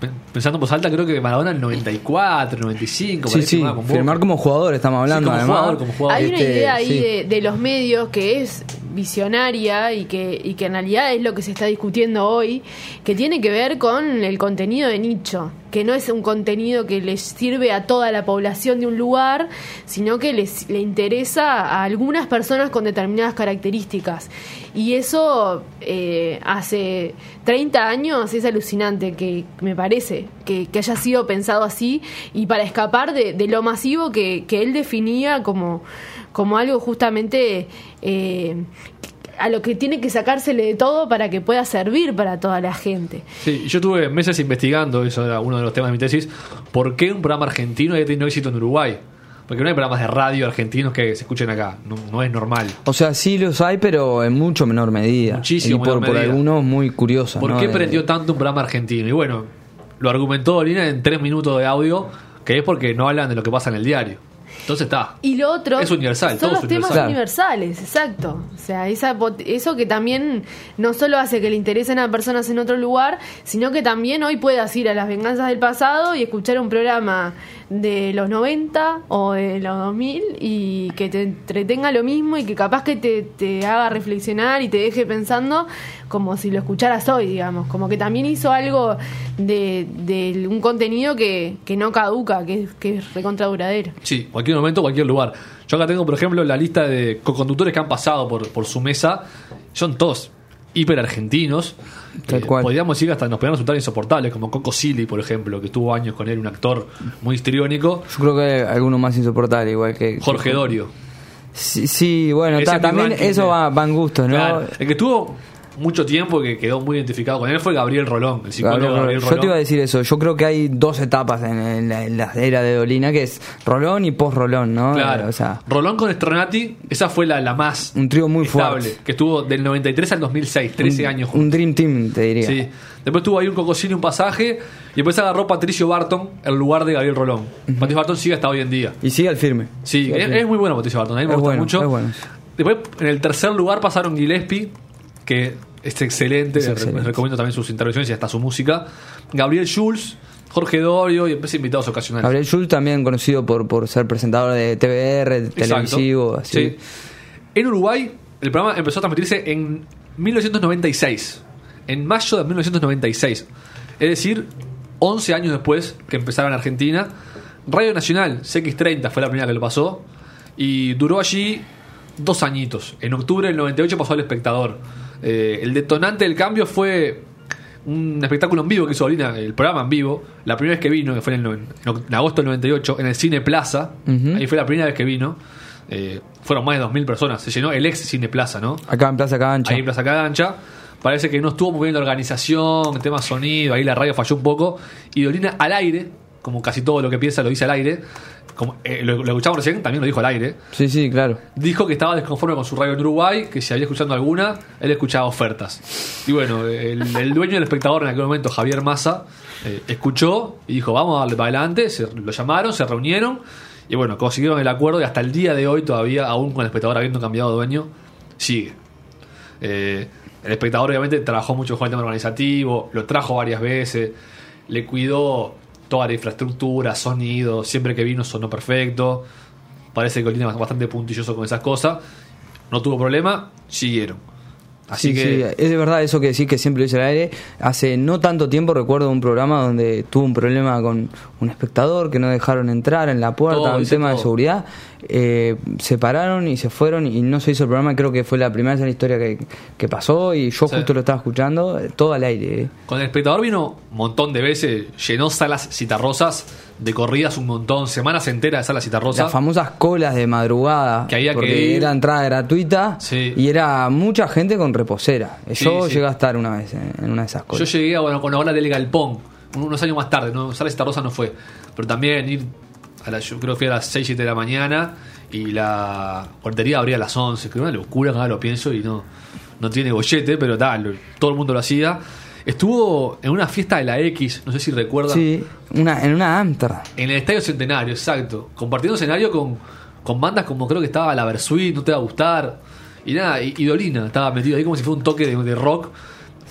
pensando en voz alta, creo que Maradona en el noventa y cuatro, noventa y cinco. Sí, sí, con firmar como jugador estamos hablando. Sí, como además. jugador, como jugador. Hay una Este, idea ahí sí. de, de los medios que es visionaria y que, y que en realidad es lo que se está discutiendo hoy, que tiene que ver con el contenido de nicho, que no es un contenido que les sirve a toda la población de un lugar, sino que les le interesa a algunas personas con determinadas características. Y eso eh, hace treinta años es alucinante, que me parece que, que haya sido pensado así, y para escapar de, de lo masivo que, que él definía como, como algo justamente eh, a lo que tiene que sacársele de todo para que pueda servir para toda la gente. Sí, yo tuve meses investigando, eso era uno de los temas de mi tesis, ¿por qué un programa argentino haya tenido éxito en Uruguay? Porque no hay programas de radio argentinos que se escuchen acá, no, no es normal. O sea, sí los hay, pero en mucho menor medida. Muchísimo y por, menor por medida. algunos muy curiosos. ¿Por ¿no? qué De- prendió tanto un programa argentino? Y bueno, lo argumentó Dolina en tres minutos de audio, que es porque no hablan de lo que pasa en el diario. Entonces está. Y lo otro Es universal, son todo los es temas universal. universales, exacto. O sea, esa, pot- eso que también no solo hace que le interesen a personas en otro lugar, sino que también hoy puedas ir a las venganzas del pasado y escuchar un programa de los noventa o de los dos mil y que te entretenga lo mismo y que capaz que te, te haga reflexionar y te deje pensando como si lo escucharas hoy, digamos. Como que también hizo algo de, de un contenido que, que no caduca, que, que es recontra duradero. Sí, cualquier momento, cualquier lugar. Yo acá tengo, por ejemplo, la lista de co-conductores que han pasado por, por su mesa. Son todos hiper argentinos. Tal cual. Podríamos decir que hasta nos podrían resultar insoportables, como Coco Silly, por ejemplo, que estuvo años con él, un actor muy histriónico. Yo creo que hay alguno más insoportable, igual que... Jorge que- Dorio. Sí, sí, bueno, Ese ta, es mi también ranking eso de- va, va en gustos, ¿no? Claro. El que estuvo mucho tiempo, que quedó muy identificado con él, fue Gabriel Rolón, el psicólogo Gabriel Rolón. Gabriel Yo Rolón. te iba a decir eso. Yo creo que hay dos etapas en, en la, en la era de Dolina, que es Rolón y post-Rolón, ¿no? Claro. Eh, O sea, Rolón con Stronati, esa fue la, la más un trío muy estable, fuerte. que estuvo del noventa y tres al dos mil seis, trece un, años juntos. Un Dream Team, te diría. Sí. Después tuvo ahí un Cocosini, un pasaje, y después agarró Patricio Barton el lugar de Gabriel Rolón. Patricio Barton sigue hasta hoy en día. Y sigue al firme. Sí, Sigue al es, firme. es muy bueno Patricio Barton, a mí me Es gusta bueno, mucho. es bueno. Después, en el tercer lugar pasaron Gillespie, que es excelente, Es le- excelente. les recomiendo también sus intervenciones y hasta su música. Gabriel Schulz, Jorge Dorio y después invitados ocasionales. Gabriel Schulz también conocido por, por ser presentador de T V R, de Exacto. televisivo, así. Sí. En Uruguay, el programa empezó a transmitirse en mil novecientos noventa y seis. En mayo de mil novecientos noventa y seis. Es decir, once años después que empezaron en Argentina. Radio Nacional, C X treinta, fue la primera que lo pasó. Y duró allí dos añitos. En octubre del noventa y ocho pasó al Espectador. Eh, el detonante del cambio fue un espectáculo en vivo que hizo Dolina, el programa en vivo. La primera vez que vino, que fue en, el, no- en agosto del noventa y ocho, en el Cine Plaza. Ujú. Ahí fue la primera vez que vino. Eh, fueron más de dos mil personas. Se llenó el ex Cine Plaza, ¿no? Acá en Plaza Cancha. Ahí en Plaza Cagancha. Parece que no estuvo muy bien la organización, el tema sonido, ahí la radio falló un poco. Y Dolina al aire, como casi todo lo que piensa lo dice al aire, como eh, lo, lo escuchamos recién, también lo dijo al aire, Sí, sí, claro. dijo que estaba desconforme con su radio en Uruguay, que si había escuchado alguna, él escuchaba ofertas. Y bueno, el, el dueño del Espectador en aquel momento, Javier Massa, eh, escuchó y dijo, vamos a darle para adelante. Se, lo llamaron, se reunieron y bueno, consiguieron el acuerdo y hasta el día de hoy todavía, aún con el Espectador habiendo cambiado de dueño, sigue. Eh, el Espectador obviamente trabajó mucho con el tema organizativo, lo trajo varias veces, le cuidó toda la infraestructura, sonido, siempre que vino sonó perfecto. Parece que Olina es bastante puntilloso con esas cosas. No tuvo problema, siguieron. Así Sí, que sí, es de verdad eso que decís que siempre lo dice al aire. Hace no tanto tiempo recuerdo un programa donde tuvo un problema con un espectador que no dejaron entrar en la puerta, Todo, un dice tema de todo. seguridad. Eh, se pararon y se fueron y no se hizo el programa. Creo que fue la primera vez en la historia que, que pasó y yo Sí. justo lo estaba escuchando, eh, todo al aire. eh. con el Espectador vino un montón de veces, llenó salas citarrosas de corridas un montón, semanas enteras de salas citarrosas. Las famosas colas de madrugada, Que había que porque ir. era entrada gratuita Sí. y era mucha gente con reposera. Sí, Yo sí. llegué a estar una vez en, en una de esas Yo colas. llegué a, bueno, con la ola del Galpón, unos años más tarde, ¿no? Sala citarrosa no fue, pero también ir a la, yo creo que fui a las seis, siete de la mañana y la portería abría a las once, que era una locura, cada lo pienso y no, no tiene bollete, pero tal, todo el mundo lo hacía. Estuvo en una fiesta de la X, no sé si recuerdan, Sí, una, en una Amsterdam. en el Estadio Centenario, exacto, compartiendo escenario con, con bandas como creo que estaba La Versuit, No Te Va a Gustar, y nada, y, y Dolina estaba metido ahí como si fuera un toque de, de rock.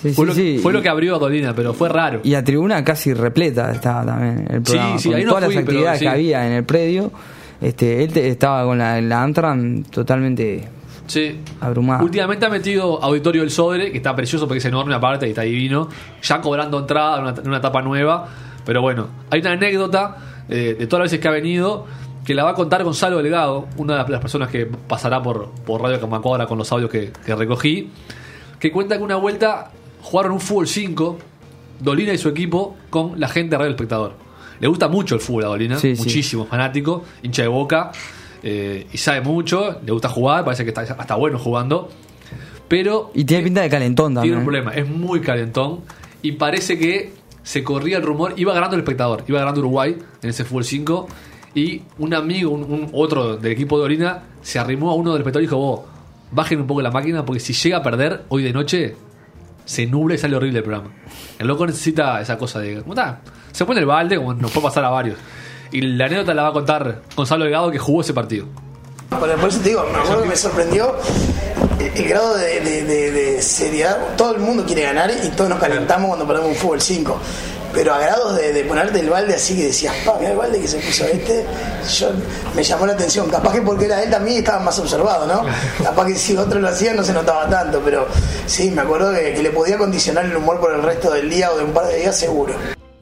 Sí, fue sí, lo, sí. fue lo que abrió a Dolina, pero fue raro. Y a tribuna casi repleta estaba también el programa. Sí, sí, con ahí no todas fui, las actividades pero, sí. que había en el predio. Este, él te, estaba con la, la Antran totalmente sí. abrumado. Últimamente ha metido Auditorio del Sodre, que está precioso porque es enorme aparte y está divino, ya cobrando entrada en una, en una etapa nueva. Pero bueno, hay una anécdota eh, de todas las veces que ha venido que la va a contar Gonzalo Delgado, una de las personas que pasará por, por Radio Camacua ahora con los audios que, que recogí, que cuenta que una vuelta jugaron un fútbol cinco, Dolina y su equipo, con la gente de Radio Espectador. Le gusta mucho el fútbol a Dolina, sí, muchísimo, sí. Fanático, hincha de Boca, eh, y sabe mucho, le gusta jugar, parece que está hasta bueno jugando, pero... Y tiene pinta de calentón también. Tiene un problema, es muy calentón, y parece que se corría el rumor, iba ganando el Espectador, iba ganando Uruguay en ese fútbol cinco, y un amigo, un, un otro del equipo de Dolina, se arrimó a uno del Espectador y dijo, vos, bajen un poco la máquina, porque si llega a perder hoy de noche, se nubla y sale horrible el programa. El loco necesita esa cosa de... ¿Cómo está? Se pone el balde, como nos puede pasar a varios. Y la anécdota la va a contar Gonzalo Delgado, que jugó ese partido. Por, por eso te digo, me acuerdo que me sorprendió el, el grado de, de, de, de seriedad. Todo el mundo quiere ganar y todos nos calentamos cuando perdemos un fútbol cinco. Pero a grados de, de ponerte el balde así que decías, pa, mira el balde que se puso este, yo, me llamó la atención. Capaz que porque era él también estaba más observado, ¿no? Capaz que si otro lo hacía no se notaba tanto, pero sí, me acuerdo que, que le podía condicionar el humor por el resto del día o de un par de días seguro.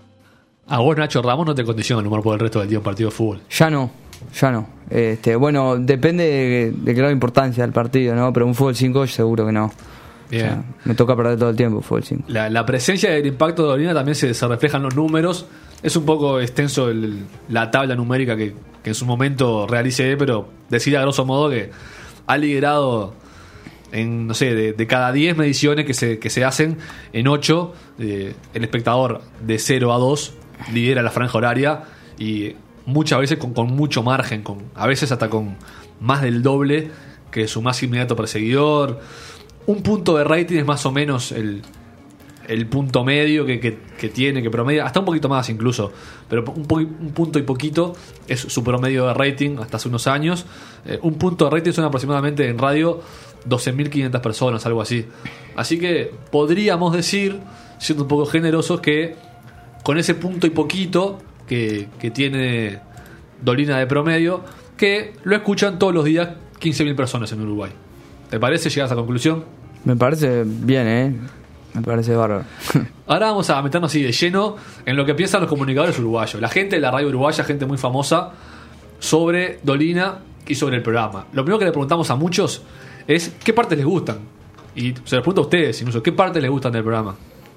A vos, Nacho Ramos, no te condiciona el humor por el resto del día en partido de fútbol. Ya no, ya no. Este, bueno, depende de, de qué grado de importancia del partido, ¿no? Pero un fútbol cinco seguro que no. Bien. O sea, me toca perder todo el tiempo fútbol cinco. La, la presencia del impacto de Dolina también se, se refleja en los números. Es un poco extenso el, la tabla numérica que, que en su momento realicé, pero decía a grosso modo que ha liderado en, no sé, de, de cada diez mediciones que se, que se hacen, en ocho, eh, el Espectador de cero a dos lidera la franja horaria y muchas veces con, con mucho margen, con a veces hasta con más del doble que su más inmediato perseguidor. Un punto de rating es más o menos el, el punto medio que, que, que tiene, que promedia, hasta un poquito más incluso, pero un, po- un punto y poquito es su promedio de rating hasta hace unos años. Eh, un punto de rating son aproximadamente en radio doce mil quinientas personas, algo así. Así que podríamos decir, siendo un poco generosos, que con ese punto y poquito que, que tiene Dolina de promedio, que lo escuchan todos los días quince mil personas en Uruguay. ¿Te parece llegar a esa conclusión? Me parece bien, ¿eh? Me parece bárbaro. Ahora vamos a meternos así de lleno en lo que piensan los comunicadores uruguayos, la gente de la radio uruguaya, gente muy famosa, sobre Dolina y sobre el programa. Lo primero que le preguntamos a muchos es qué partes les gustan. Y se les pregunta a ustedes incluso, ¿qué partes les gustan del programa?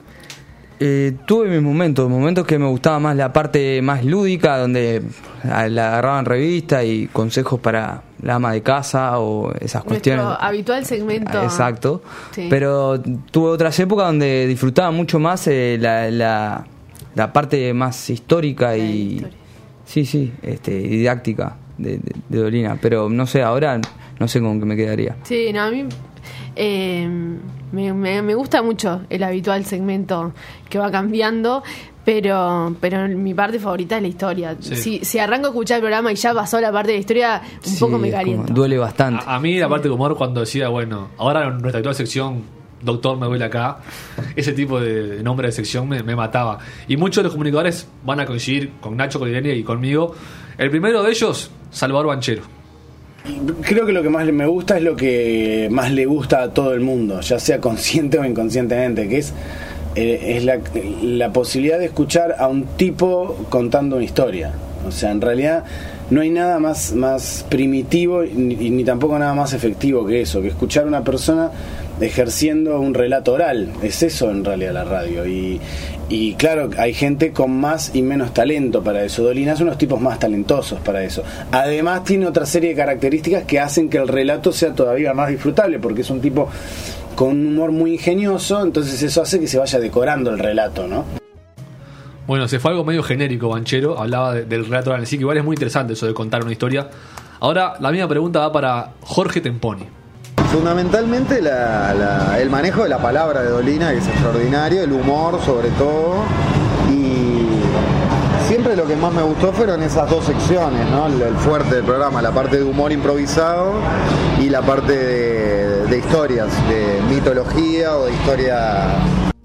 Eh, tuve mis momentos, momentos que me gustaba más la parte más lúdica, donde la agarraban revista y consejos para la ama de casa o esas cuestiones. Nuestro habitual segmento. Exacto. Sí. Pero tuve otras épocas donde disfrutaba mucho más eh, la, la, la parte más histórica y historia. sí, sí, este, didáctica de, de, de Dolina. Pero no sé, ahora no sé con qué me quedaría. Sí, no, a mí eh, me, me, me gusta mucho el habitual segmento que va cambiando, pero pero mi parte favorita es la historia. Sí. Si, si arranco a escuchar el programa y ya pasó la parte de la historia, un Sí, poco me es como- caliento. duele bastante. A, a mí la parte de humor cuando decía, bueno, ahora en nuestra actual sección, doctor me duele acá, ese tipo de, de nombre de sección me, me mataba. Y muchos de los comunicadores van a coincidir con Nacho, con Irene y conmigo. El primero de ellos, Salvador Banchero. Creo que lo que más me gusta es lo que más le gusta a todo el mundo, ya sea consciente o inconscientemente, que es, eh, es la, la posibilidad de escuchar a un tipo contando una historia. O sea, en realidad no hay nada más, más primitivo ni, ni tampoco nada más efectivo que eso, que escuchar a una persona ejerciendo un relato oral. Es eso en realidad la radio. Y, y claro, hay gente con más y menos talento para eso. Dolina son unos tipos más talentosos para eso. Además tiene otra serie de características que hacen que el relato sea todavía más disfrutable, porque es un tipo con un humor muy ingenioso, entonces eso hace que se vaya decorando el relato, ¿no? Bueno, se fue algo medio genérico, Banchero, hablaba de, del relato oral en sí, que igual es muy interesante eso de contar una historia. Ahora, la misma pregunta va para Jorge Temponi. Fundamentalmente la, la, el manejo de la palabra de Dolina, que es extraordinario, el humor sobre todo, y siempre lo que más me gustó fueron esas dos secciones, ¿no? El, el fuerte del programa, la parte de humor improvisado y la parte de, de historias, de mitología o de historia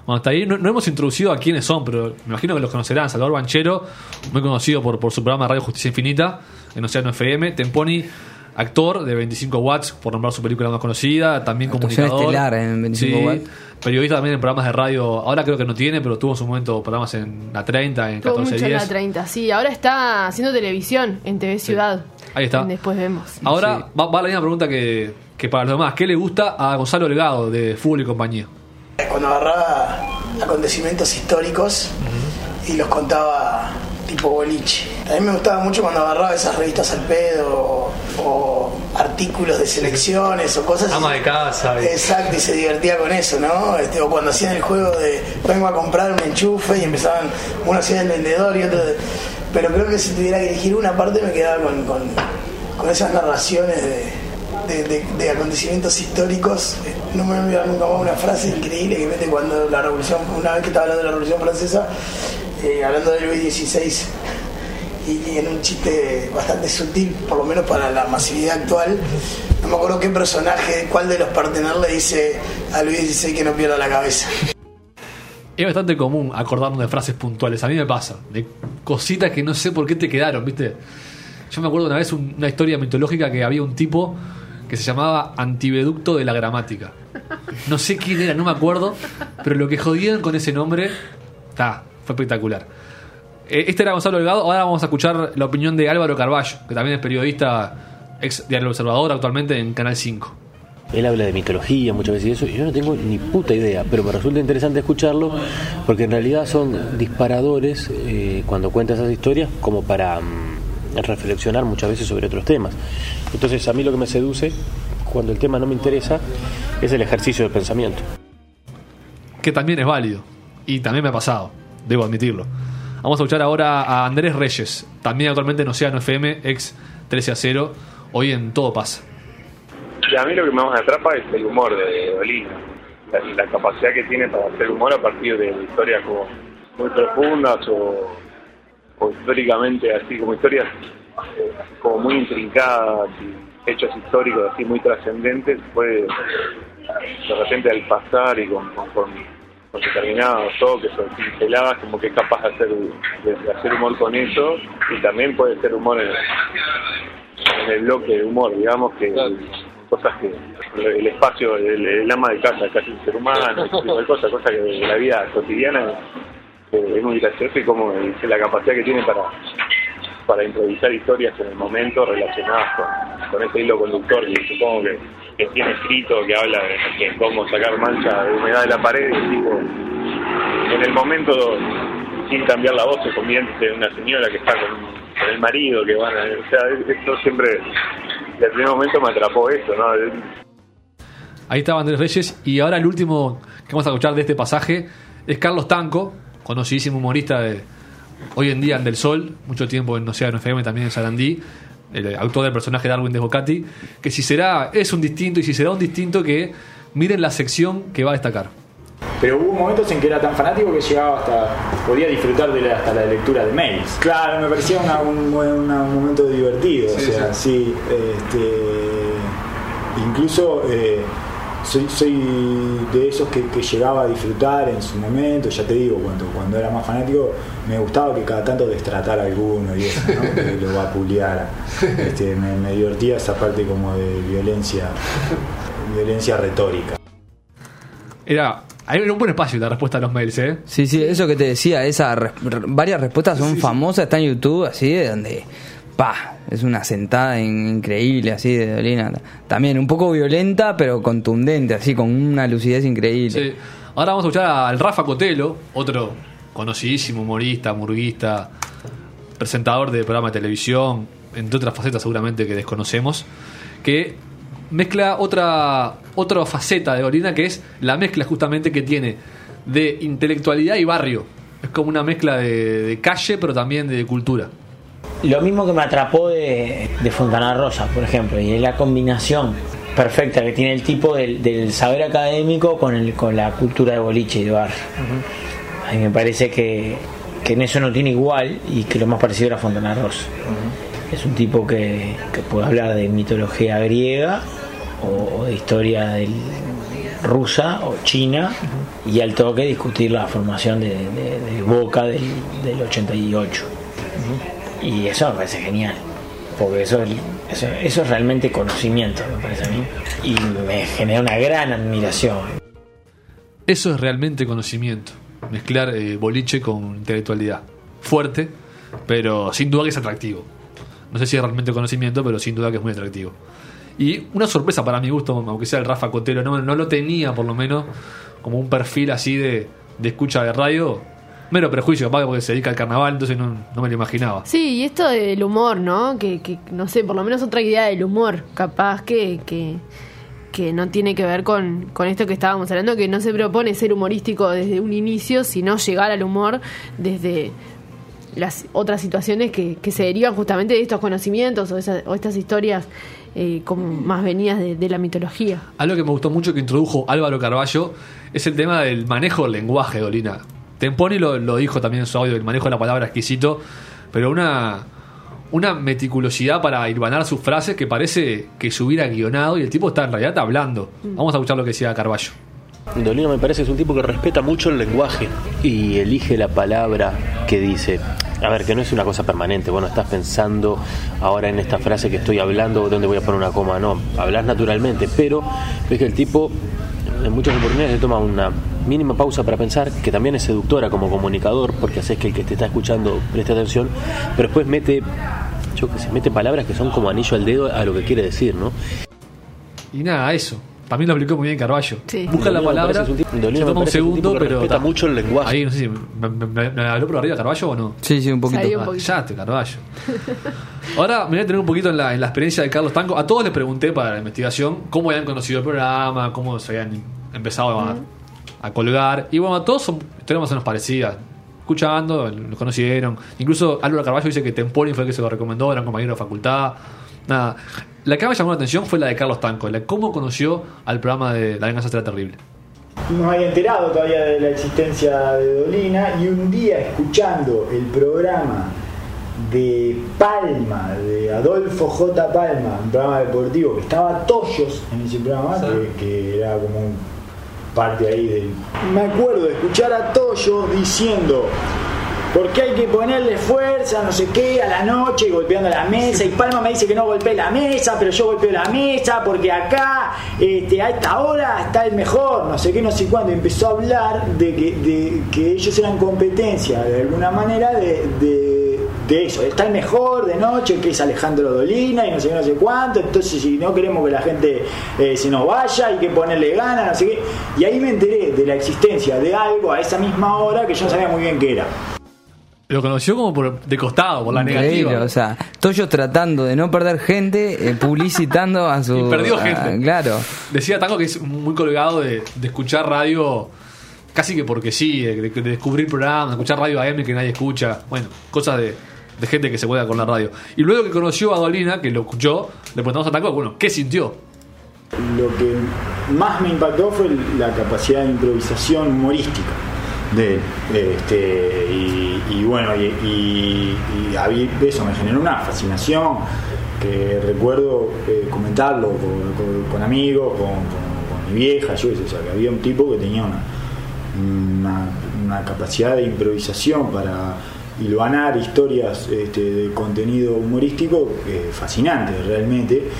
Bueno, hasta ahí no, no hemos introducido a quiénes son, pero me imagino que los conocerán. Salvador Banchero, muy conocido por, por su programa de Radio Justicia Infinita en Océano F M. Temponi, actor de veinticinco watts, por nombrar su película más conocida. También Actuación comunicador. estelar en veinticinco Sí, watts. periodista también en programas de radio. Ahora creo que no tiene, pero tuvo en su momento programas en la treinta, en Tuvo catorce mucho en la diez. treinta, sí. Ahora está haciendo televisión en T V Ciudad. Ahí está. Después vemos. Ahora va, va la misma pregunta que, que para los demás. ¿Qué le gusta a Gonzalo Delgado de Fútbol y Compañía? Cuando agarraba acontecimientos históricos y los contaba tipo boliche. También me gustaba mucho cuando agarraba esas revistas al pedo o, o artículos de selecciones o cosas. Ama de casa. Y... Exacto, y se divertía con eso, ¿no? Este, o cuando hacían el juego de vengo a comprar un enchufe y empezaban, uno hacía el vendedor y otro... De, pero creo que si tuviera que elegir una parte me quedaba con, con, con esas narraciones de... De, de, de acontecimientos históricos. No me voy a olvidar nunca más una frase increíble que mete cuando la revolución, una vez que estaba hablando de la Revolución Francesa, eh, hablando de Luis dieciséis, y, y en un chiste bastante sutil, por lo menos para la masividad actual, no me acuerdo qué personaje, cuál de los Partener le dice a Luis dieciséis que no pierda la cabeza. Es bastante común acordarnos de frases puntuales. A mí me pasa, de cositas que no sé por qué te quedaron, ¿viste? Yo me acuerdo una vez un, una historia mitológica que había un tipo que se llamaba Antiveducto de la Gramática. No sé quién era, no me acuerdo, pero lo que jodían con ese nombre, ta, fue espectacular. Eh, este era Gonzalo Delgado. Ahora vamos a escuchar la opinión de Álvaro Carballo, que también es periodista, ex Diario El Observador, actualmente en Canal cinco. Él habla de mitología muchas veces y eso, y yo no tengo ni puta idea, pero me resulta interesante escucharlo porque en realidad son disparadores eh, cuando cuenta esas historias como para mm, reflexionar muchas veces sobre otros temas. Entonces a mí lo que me seduce cuando el tema no me interesa es el ejercicio del pensamiento. Que también es válido y también me ha pasado, debo admitirlo. Vamos a escuchar ahora a Andrés Reyes, también actualmente en Océano F M, ex trece a cero, hoy en Todo Pasa. Y a mí lo que más me atrapa es el humor de Dolina, la, la capacidad que tiene para hacer humor a partir de historias como muy profundas o, o históricamente así, como historias eh, como muy intrincadas y hechos históricos así muy trascendentes, puede de repente al pasar y con, con, con, con determinados toques o pinceladas como que es capaz de hacer, de, de hacer humor con eso, y también puede ser humor en, en el bloque de humor, digamos que cosas que el espacio, el, el ama de casa, casi un ser humano, ese tipo de cosas, cosas que de la vida cotidiana eh, es muy gracioso, y como el, la capacidad que tiene para para improvisar historias en el momento relacionadas con, con ese hilo conductor que supongo que, que tiene escrito, que habla de, de cómo sacar mancha de humedad de la pared, y tipo, en el momento sin cambiar la voz se convierte en una señora que está con, con el marido, que van a, o sea, esto siempre desde el primer momento me atrapó eso, ¿no? Ahí estaba Andrés Reyes, y ahora el último que vamos a escuchar de este pasaje es Carlos Tanco, conocidísimo humorista de hoy en día en Del Sol, mucho tiempo en Océano F M, también en Sarandí, el autor del personaje de Darwin Desbocati, que si será, es un distinto, y si será un distinto, que miren la sección que va a destacar. Pero hubo momentos en que era tan fanático que llegaba hasta, podía disfrutar de la, hasta la lectura de mails. Claro, me parecía una, un, una, un momento divertido, sí, o sea, sí, sí este, incluso eh, soy, soy de esos que, que llegaba a disfrutar en su momento, ya te digo, cuando, cuando era más fanático, me gustaba que cada tanto destratara alguno y eso, ¿no? Que lo vapuleara. Este, me, me divertía esa parte como de violencia, violencia retórica. Era... Hay un buen espacio la respuesta a los mails, ¿eh? Sí, sí, eso que te decía, esas re- varias respuestas son sí, famosas, están en YouTube, así, de donde, pa, es una sentada in- increíble, así, de Dolina. También un poco violenta, pero contundente, así, con una lucidez increíble. Sí. Ahora vamos a escuchar al Rafa Cotelo, otro conocidísimo humorista, murguista, presentador de programa de televisión, entre otras facetas seguramente que desconocemos, que mezcla otra otra faceta de Dolina, que es la mezcla justamente que tiene de intelectualidad y barrio. Es como una mezcla de, de calle, pero también de cultura. Lo mismo que me atrapó de, de Fontana Rosa, por ejemplo, y es la combinación perfecta que tiene el tipo del, del saber académico con el con la cultura de boliche y de barrio. Uh-huh. A mí me parece que, que en eso no tiene igual, y que lo más parecido era Fontana Rosa. Uh-huh. Es un tipo que, que puede hablar de mitología griega o, o de historia del, rusa o china, y al toque discutir la formación de, de, de Boca del, del ochenta y ocho. Y eso me parece genial, porque eso es, eso, eso es realmente conocimiento, me parece a mí, y me genera una gran admiración. Eso es realmente conocimiento, mezclar eh, boliche con intelectualidad. Fuerte, pero sin duda que es atractivo. No sé si es realmente conocimiento, pero sin duda que es muy atractivo. Y una sorpresa para mi gusto, aunque sea el Rafa Cotero, no, no lo tenía por lo menos como un perfil así de, de escucha de radio. Mero prejuicio, capaz, porque se dedica al carnaval, entonces no, no me lo imaginaba. Sí, y esto del humor, ¿no? Que, que no sé, por lo menos otra idea del humor, capaz que, que, que no tiene que ver con, con esto que estábamos hablando, que no se propone ser humorístico desde un inicio, sino llegar al humor desde las otras situaciones que, que se derivan justamente de estos conocimientos o, esas, o estas historias eh, como más venidas de, de la mitología. Algo que me gustó mucho que introdujo Álvaro Carballo es el tema del manejo del lenguaje, Dolina. Temponi lo, lo dijo también en su audio, el manejo de la palabra exquisito, pero una, una meticulosidad para hilvanar sus frases que parece que se hubiera guionado y el tipo está en realidad hablando. Vamos a escuchar lo que decía Carballo. Dolina me parece que es un tipo que respeta mucho el lenguaje y elige la palabra que dice. A ver, que no es una cosa permanente. Bueno, estás pensando ahora en esta frase que estoy hablando, ¿dónde voy a poner una coma? No, hablas naturalmente, pero ves que el tipo en muchas oportunidades le toma una mínima pausa para pensar, que también es seductora como comunicador, porque haces que el que te está escuchando preste atención, pero después mete, yo que sé, mete palabras que son como anillo al dedo a lo que quiere decir, ¿no? Y nada, eso. También lo explicó muy bien Carballo. Sí. Busca la palabra, se toma un segundo, un pero respeta mucho el lenguaje. Ahí no sé si me, me, me habló por arriba Carballo o no. Sí, sí, un poquito. Salió un poquito. Cállate, Carballo. Ahora me voy a tener un poquito en la, en la experiencia de Carlos Tanco. A todos les pregunté para la investigación cómo habían conocido el programa, cómo se habían empezado a, a colgar. Y bueno, a todos son historias más o menos parecidas. Escuchando, lo conocieron. Incluso Álvaro Carballo dice que Temponi fue el que se lo recomendó, era un compañero de facultad. Nada. La que me llamó la atención fue la de Carlos Tanco, la de cómo conoció al programa de La Venganza Será Terrible. No me había enterado todavía de la existencia de Dolina y un día escuchando el programa de Palma, de Adolfo J. Palma, un programa deportivo que estaba Toyos en ese programa, ¿sí? que, que era como un parte ahí del... Me acuerdo de escuchar a Toyo diciendo... Porque hay que ponerle fuerza, no sé qué, a la noche, golpeando la mesa. Y Palma me dice que no golpee la mesa, pero yo golpeo la mesa porque acá, este, a esta hora está el mejor, no sé qué, no sé cuándo. Y empezó a hablar de que, de que ellos eran competencia, de alguna manera, de, de, de eso. Está el mejor de noche, que es Alejandro Dolina, y no sé qué, no sé cuánto. Entonces, si no queremos que la gente eh, se nos vaya, hay que ponerle ganas, no sé qué. Y ahí me enteré de la existencia de algo a esa misma hora que yo no sabía muy bien qué era. Lo conoció como por, de costado, por la Increíble, negativa. O sea, Toyo tratando de no perder gente, eh, publicitando a su... Y perdió a, gente. Claro. Decía Tango que es muy colgado de, de escuchar radio casi que porque sí, de, de descubrir programas, de escuchar radio A M que nadie escucha. Bueno, cosas de, de gente que se juega con la radio. Y luego que conoció a Dolina, que lo escuchó, le preguntamos a Tango, bueno, ¿qué sintió? Lo que más me impactó fue la capacidad de improvisación humorística de él, este, y, y bueno, y, y, y había, eso me generó una fascinación que recuerdo eh, comentarlo con, con, con amigos, con, con, con mi vieja, yo, o sea, que había un tipo que tenía una, una, una capacidad de improvisación para hilvanar historias este, de contenido humorístico eh, fascinante realmente.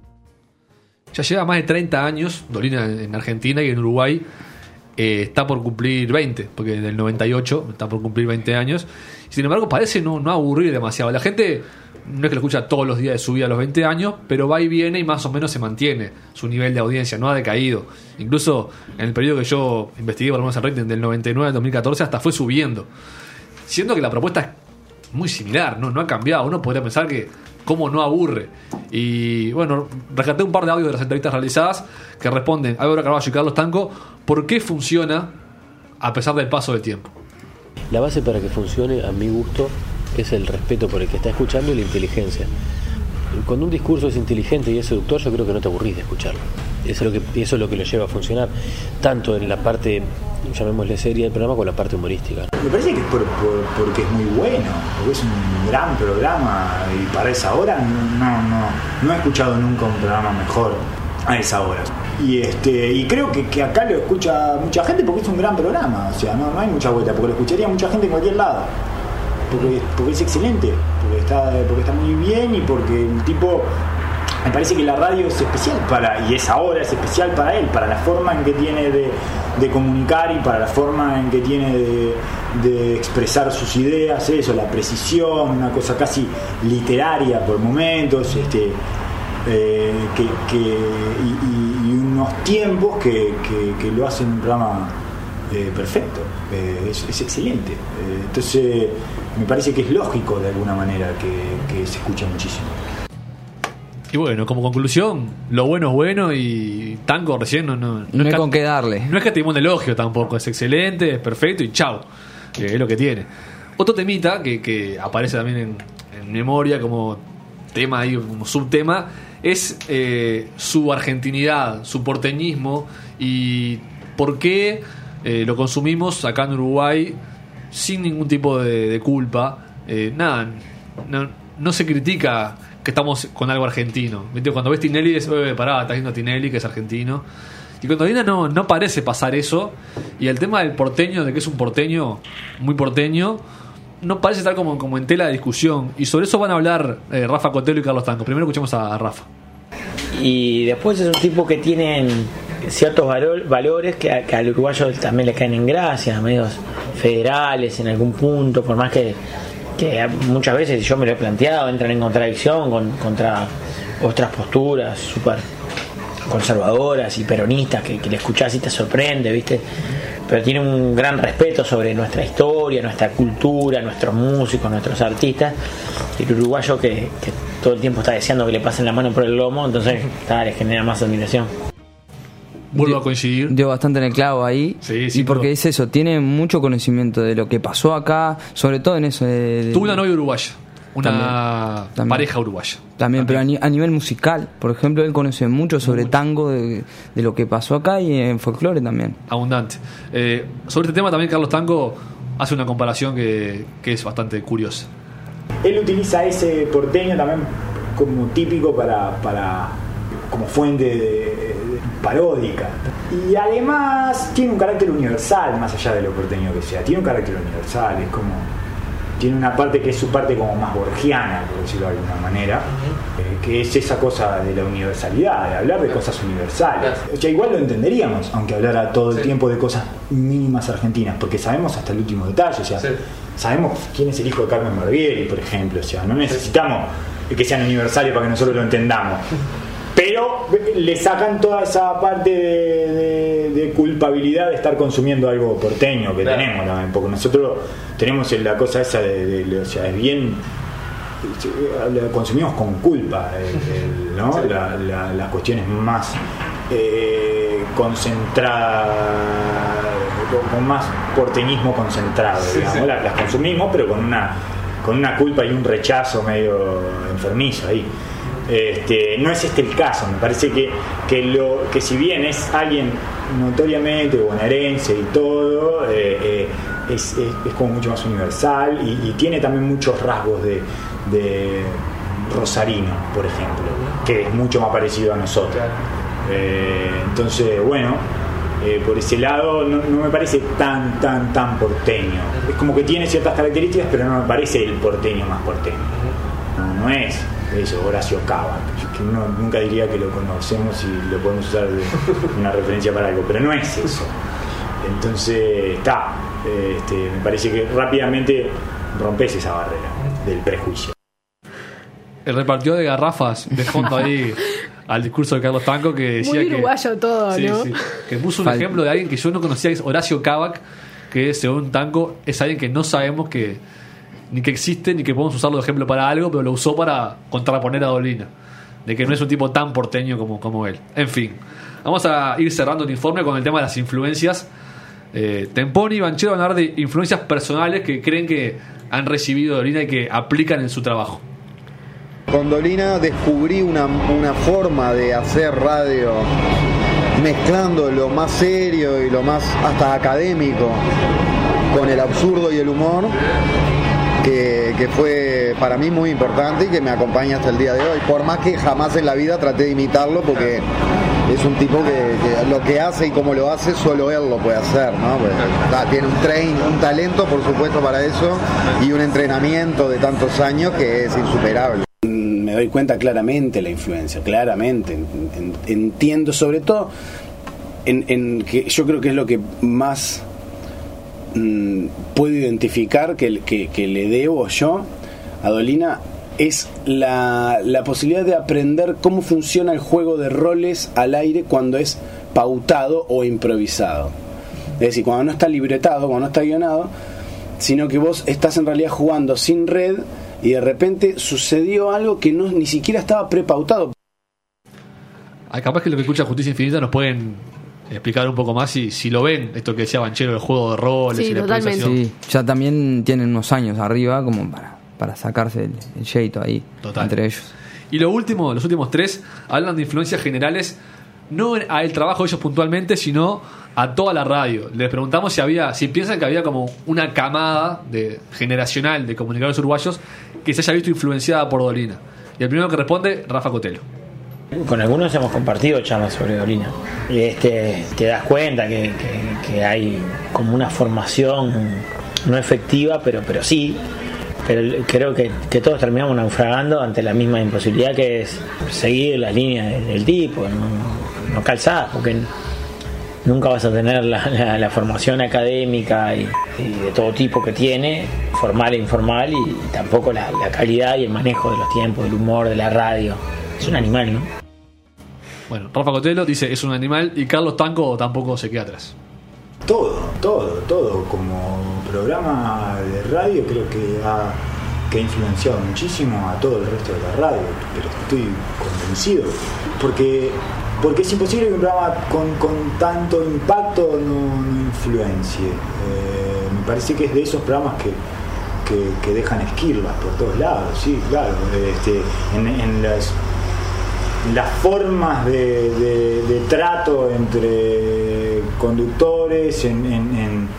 Ya lleva más de treinta años Dolina en Argentina y en Uruguay. Eh, está por cumplir veinte, porque en el noventa y ocho está por cumplir veinte años. Sin embargo, parece no, no aburrir demasiado. La gente no es que lo escucha todos los días de su vida a los veinte años, pero va y viene y más o menos se mantiene su nivel de audiencia, no ha decaído. Incluso en el periodo que yo investigué, por lo menos el rating del noventa y nueve al dos mil catorce, hasta fue subiendo. Siendo que la propuesta es muy similar, no, no ha cambiado. Uno podría pensar que cómo no aburre. Y bueno, rescaté un par de audios de las entrevistas realizadas que responden Álvaro Carballo y Carlos Tanco por qué funciona a pesar del paso del tiempo. La base para que funcione, a mi gusto, es el respeto por el que está escuchando y la inteligencia. Cuando un discurso es inteligente y es seductor, yo creo que no te aburrís de escucharlo. Eso es lo que, eso es lo que lo lleva a funcionar, tanto en la parte, llamémosle seria del programa, con la parte humorística. Me parece que es por, por, porque es muy bueno, porque es un gran programa y para esa hora no, no, no he escuchado nunca un programa mejor. a esa hora. Y este y creo que, que acá lo escucha mucha gente porque es un gran programa, o sea, no, no hay mucha vuelta, porque lo escucharía mucha gente en cualquier lado. Porque, porque es excelente, porque está, porque está muy bien y porque el tipo, me parece que la radio es especial para, y esa hora es especial para él, para la forma en que tiene de, de comunicar y para la forma en que tiene de, de expresar sus ideas, eso, la precisión, una cosa casi literaria por momentos, este eh, que, que y, y unos tiempos que, que, que lo hacen un programa eh, perfecto, eh, es, es excelente. Eh, entonces me parece que es lógico de alguna manera que, que se escucha muchísimo. Y bueno, como conclusión, lo bueno es bueno y Tango recién no, no, no, no hay es con qué darle. No es que te dimos un elogio tampoco, es excelente, es perfecto y chau, que es lo que tiene. Otro temita que, que aparece también en, en memoria como tema ahí, como subtema, es eh, su argentinidad, su porteñismo y por qué eh, lo consumimos acá en Uruguay sin ningún tipo de, de culpa. Eh, nada, no, no se critica que estamos con algo argentino. ¿Viste? Cuando ves Tinelli, es, eh, pará, estás viendo a Tinelli, que es argentino. Y con Dolina no, no parece pasar eso. Y el tema del porteño, de que es un porteño, muy porteño, no parece estar como, como en tela de discusión. Y sobre eso van a hablar eh, Rafa Cotelo y Carlos Tanco. Primero escuchemos a, a Rafa. Y después es un tipo que tienen ciertos valor, valores que, a, que al uruguayo también le caen en gracia, medios federales en algún punto, por más que, que muchas veces yo me lo he planteado, entran en contradicción con, contra otras posturas súper conservadoras y peronistas que, que le escuchás y te sorprende, ¿viste? Pero tiene un gran respeto sobre nuestra historia, nuestra cultura, nuestros músicos, nuestros artistas. El uruguayo que, que todo el tiempo está deseando que le pasen la mano por el lomo, entonces está, le genera más admiración. Vuelvo a coincidir. Dio bastante en el clavo ahí. Sí, sí, y porque pero... es eso, tiene mucho conocimiento de lo que pasó acá, sobre todo en eso de... de... Tuve una novia uruguaya, una También, también. pareja uruguaya. También, también. Pero a, ni, a nivel musical, por ejemplo, él conoce mucho sobre mucho. tango, de, de lo que pasó acá y en folclore también. Abundante. Eh, sobre este tema también Carlos Tango hace una comparación que, que es bastante curiosa. Él utiliza ese porteño también como típico para, para como fuente de, de paródica. Y además tiene un carácter universal, más allá de lo porteño que sea. Tiene un carácter universal, es como... Tiene una parte que es su parte como más borgiana, por decirlo de alguna manera, eh, que es esa cosa de la universalidad, de hablar de cosas universales. O sea, igual lo entenderíamos, aunque hablara todo el sí. tiempo de cosas mínimas argentinas, porque sabemos hasta el último detalle, o sea, sí. sabemos quién es el hijo de Carmen Barbieri, por ejemplo, o sea, no necesitamos que sean universales para que nosotros lo entendamos. Pero le sacan toda esa parte de, de, de culpabilidad de estar consumiendo algo porteño que claro. tenemos también, porque nosotros tenemos la cosa esa de, de, de o sea, es bien, la consumimos con culpa, el, el, ¿no? Sí. La, la, las cuestiones más eh, concentradas, con más porteñismo concentrado, digamos, sí, sí. Las, las consumimos, pero con una, con una culpa y un rechazo medio enfermizo ahí. Este, no es este el caso, me parece que, que, lo, que si bien es alguien notoriamente bonaerense y todo, eh, eh, es, es, es como mucho más universal y, y tiene también muchos rasgos de, de rosarino, por ejemplo, que es mucho más parecido a nosotros. Eh, entonces, bueno, eh, por ese lado no, no me parece tan, tan, tan porteño. Es como que tiene ciertas características, pero no me parece el porteño más porteño. No, no es eso, Horacio Cava, que uno nunca diría que lo conocemos y lo podemos usar de una referencia para algo, pero no es eso. Entonces está, este, me parece que rápidamente rompes esa barrera del prejuicio. El repartió de garrafas de fondo ahí al discurso de Carlos Tanco, que decía muy uruguayo que, todo, sí, ¿no? Sí, que puso un Fal- ejemplo de alguien que yo no conocía, que es Horacio Cavac, que según Tanco es alguien que no sabemos que ni que existe, ni que podemos usarlo de ejemplo para algo, pero lo usó para contraponer a Dolina, de que no es un tipo tan porteño como, como él. En fin, vamos a ir cerrando el informe con el tema de las influencias. eh, Temponi y Banchero van a hablar de influencias personales que creen que han recibido Dolina y que aplican en su trabajo. Con Dolina descubrí una, una forma de hacer radio mezclando lo más serio y lo más hasta académico con el absurdo y el humor, Que, que fue para mí muy importante y que me acompaña hasta el día de hoy, por más que jamás en la vida traté de imitarlo, porque es un tipo que, que lo que hace y cómo lo hace solo él lo puede hacer, ¿no? Pues, ah, tiene un train, un talento por supuesto para eso y un entrenamiento de tantos años que es insuperable. Me doy cuenta claramente la influencia, claramente en, en, entiendo sobre todo en, en que yo creo que es lo que más mmm, puedo identificar que, que, que le debo yo a Dolina es la, la posibilidad de aprender cómo funciona el juego de roles al aire cuando es pautado o improvisado. Es decir, cuando no está libretado, cuando no está guionado, sino que vos estás en realidad jugando sin red y de repente sucedió algo que no ni siquiera estaba prepautado. Ay, capaz que lo que escucha Justicia Infinita nos pueden explicar un poco más si, si lo ven, esto que decía Banchero, el juego de roles sí, y la improvisación. Sí, ya también tienen unos años arriba como para para sacarse el, el yeito ahí. Total. Entre ellos. Y lo último, los últimos tres hablan de influencias generales, no al trabajo de ellos puntualmente, sino a toda la radio. Les preguntamos si había, si piensan que había como una camada de, generacional de comunicadores uruguayos que se haya visto influenciada por Dolina. Y el primero que responde, Rafa Cotelo. Con algunos hemos compartido charlas sobre Dolina. Y este, te das cuenta que, que, que hay como una formación no efectiva, pero, pero sí. Pero creo que, que todos terminamos naufragando ante la misma imposibilidad que es seguir las líneas del, del tipo, no, no calzás, porque nunca vas a tener la, la, la formación académica y, y de todo tipo que tiene, formal e informal, y, y tampoco la, la calidad y el manejo de los tiempos, del humor, de la radio. Es un animal, ¿no? Bueno, Rafa Cotelo dice es un animal y Carlos Tanco tampoco se queda atrás. Todo, todo, todo. Como programa de radio creo que ha, que ha influenciado muchísimo a todo el resto de la radio, pero estoy convencido. Porque, porque es imposible que un programa con, con tanto impacto no, no influencie. Eh, me parece que es de esos programas que, que, que dejan esquirlas por todos lados, sí, claro. Este, en, en las... las formas de, de, de trato entre conductores, en, en, en,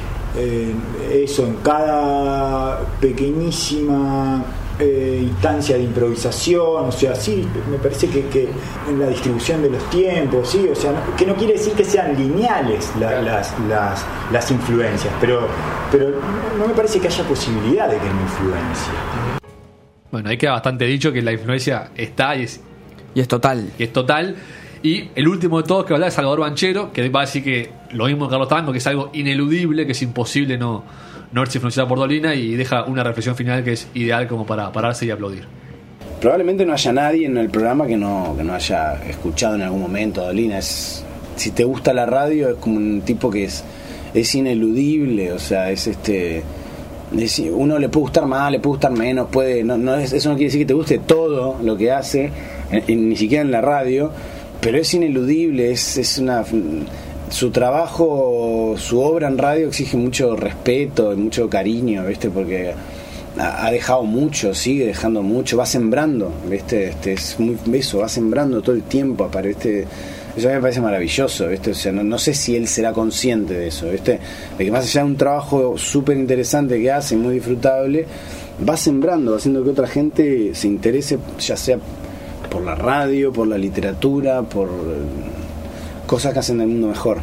en eso, en cada pequeñísima eh, instancia de improvisación, o sea, sí, me parece que, que en la distribución de los tiempos, sí, o sea, no, que no quiere decir que sean lineales la, las, las, las influencias, pero, pero no me parece que haya posibilidad de que no influencie. Bueno, ahí queda bastante dicho que la influencia está y es Y es total. Y es total. Y el último de todos que habla es Salvador Banchero, que va a decir que lo mismo que Carlos Tanco, que es algo ineludible, que es imposible no, no verse influenciado por Dolina, y deja una reflexión final que es ideal como para pararse y aplaudir. Probablemente no haya nadie en el programa que no, que no haya escuchado en algún momento a Dolina. Es, si te gusta la radio, es como un tipo que es, es ineludible, o sea, es este... Es, uno le puede gustar más, le puede gustar menos, puede, no, no es, eso no quiere decir que te guste todo lo que hace, en, en, ni siquiera en la radio, pero es ineludible, es, es una su trabajo, su obra en radio exige mucho respeto y mucho cariño, ¿viste? Porque ha, ha dejado mucho, sigue dejando mucho, va sembrando, ¿viste? Este, es muy eso, va sembrando todo el tiempo, para este. Eso a mí me parece maravilloso, ¿viste? O sea, no, no sé si él será consciente de eso, ¿viste? De que más allá de un trabajo súper interesante que hace, muy disfrutable, va sembrando, va haciendo que otra gente se interese, ya sea por la radio, por la literatura, por cosas que hacen del mundo mejor.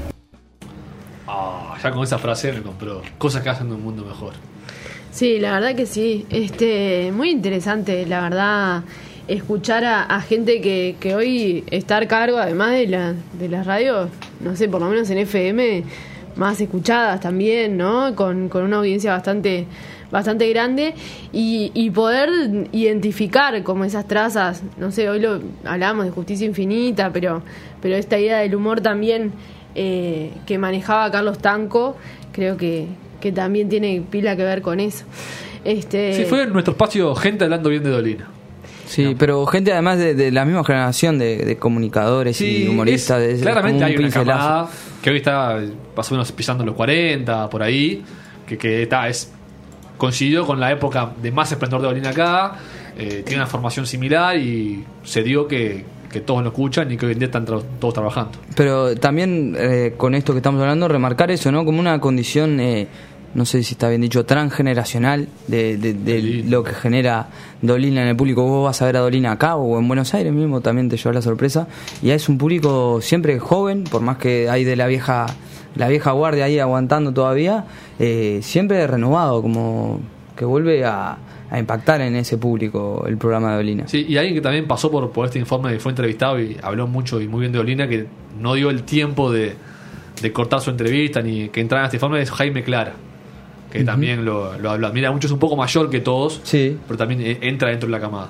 Ah, ya con esa frase me compró. Cosas que hacen del mundo mejor. Sí, la verdad que sí. Este, muy interesante, la verdad, escuchar a, a gente que, que hoy está a cargo, además de la de las radios, no sé, por lo menos en F M, más escuchadas también, ¿no? Con, con una audiencia bastante bastante grande, y, y poder identificar como esas trazas, no sé, hoy lo hablamos de Justicia Infinita, pero pero esta idea del humor también eh, que manejaba Carlos Tanco, creo que, que también tiene pila que ver con eso. Este... Sí, fue en nuestro espacio gente hablando bien de Dolina. Sí, no. Pero gente además de, de la misma generación de, de comunicadores sí, y humoristas. Es, es, claramente un hay una pincelazo. camada que hoy está más o menos pisando los cuarenta, por ahí, que, que está, es coincidió con la época de más esplendor de Dolina acá, eh, tiene una formación similar y se dio que, que todos lo escuchan y que hoy en día están tra- todos trabajando. Pero también eh, con esto que estamos hablando, remarcar eso, ¿no? Como una condición... Eh, no sé si está bien dicho, transgeneracional de, de, de lo que genera Dolina en el público. Vos vas a ver a Dolina acá o en Buenos Aires mismo, también te lleva la sorpresa. Y es un público siempre joven, por más que hay de la vieja la vieja guardia ahí aguantando todavía, eh, siempre renovado, como que vuelve a, a impactar en ese público el programa de Dolina. Sí, y alguien que también pasó por, por este informe, fue entrevistado y habló mucho y muy bien de Dolina, que no dio el tiempo de, de cortar su entrevista ni que entrara en este informe, es Jaime Clara, que uh-huh. también lo, lo habla. Mira, mucho es un poco mayor que todos, sí, pero también entra dentro de la camada.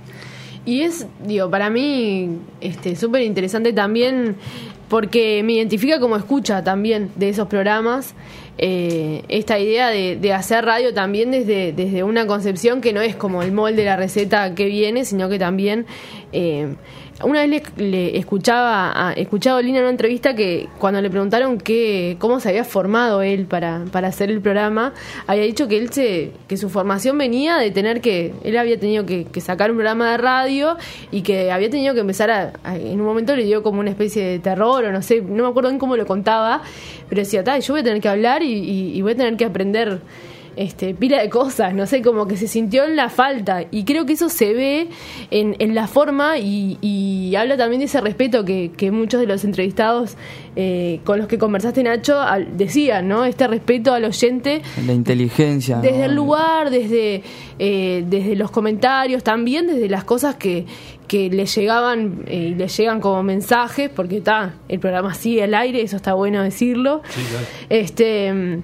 Y es, digo, para mí este súper interesante también porque me identifica como escucha también de esos programas, eh, esta idea de, de hacer radio también desde, desde una concepción que no es como el molde de la receta que viene, sino que también... Eh, una vez le, le escuchaba a, escuchaba a Dolina en una entrevista que cuando le preguntaron que, cómo se había formado él para, para hacer el programa, había dicho que él se, que su formación venía de tener que, él había tenido que, que sacar un programa de radio y que había tenido que empezar a, a, en un momento le dio como una especie de terror o no sé, no me acuerdo bien cómo lo contaba, pero decía, tal, yo voy a tener que hablar y, y, y voy a tener que aprender Este, pila de cosas, no sé, como que se sintió en la falta, y creo que eso se ve en, en la forma y, y habla también de ese respeto que, que muchos de los entrevistados eh, con los que conversaste, Nacho, al, decían, ¿no? Este respeto al oyente, la inteligencia, desde ¿no? el lugar, desde eh, desde los comentarios, también desde las cosas que que le llegaban y eh, le llegan como mensajes, porque está, el programa sigue al aire, eso está bueno decirlo. Sí, claro. Este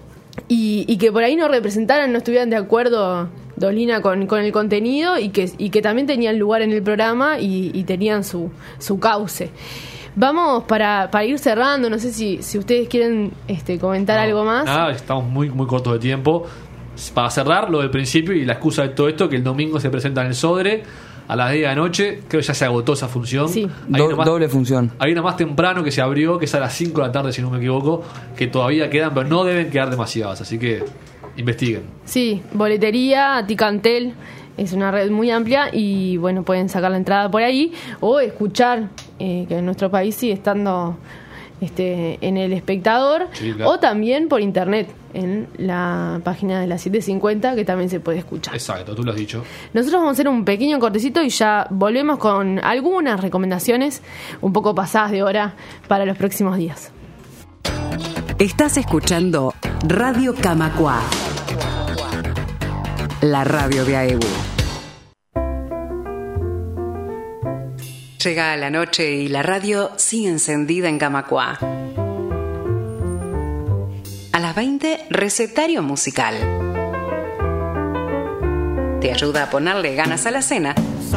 Y, y que por ahí no representaran, no estuvieran de acuerdo Dolina con, con el contenido y que, y que también tenían lugar en el programa y, y tenían su, su cauce. Vamos para, para ir cerrando, no sé si, si ustedes quieren este, comentar no, algo más. Nada, estamos muy, muy cortos de tiempo. Para cerrar, lo del principio y la excusa de todo esto, que el domingo se presenta en el Sodre a las diez de la noche, creo que ya se agotó esa función. Sí. Hay Do- una más, doble función. Hay una más temprano que se abrió, que es a las cinco de la tarde, si no me equivoco, que todavía quedan, pero no deben quedar demasiadas, así que investiguen. Sí, boletería, Ticantel, es una red muy amplia y bueno, pueden sacar la entrada por ahí o escuchar, eh, que en nuestro país sigue estando este, en El Espectador, sí, claro. O también por internet en la página de la setecientos cincuenta, que también se puede escuchar. Exacto, tú lo has dicho. Nosotros vamos a hacer un pequeño cortecito y ya volvemos con algunas recomendaciones un poco pasadas de hora para los próximos días. Estás escuchando Radio Camacuá, la radio de A E B U. Llega la noche y la radio sigue encendida en Camacuá. A las veinte, recetario musical. Te ayuda a ponerle ganas a la cena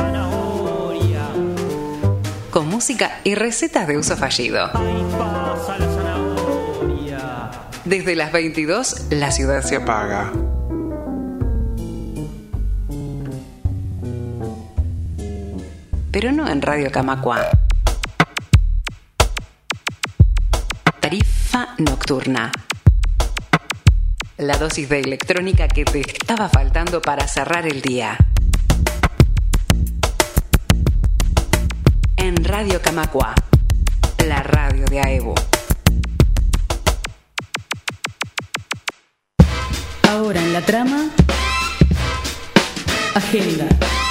con música y recetas de uso fallido. Desde las veintidós, la ciudad se apaga. Pero no en Radio Camacuá. Tarifa nocturna. La dosis de electrónica que te estaba faltando para cerrar el día. En Radio Camacuá, la radio de A E B U. Ahora en la trama, agenda.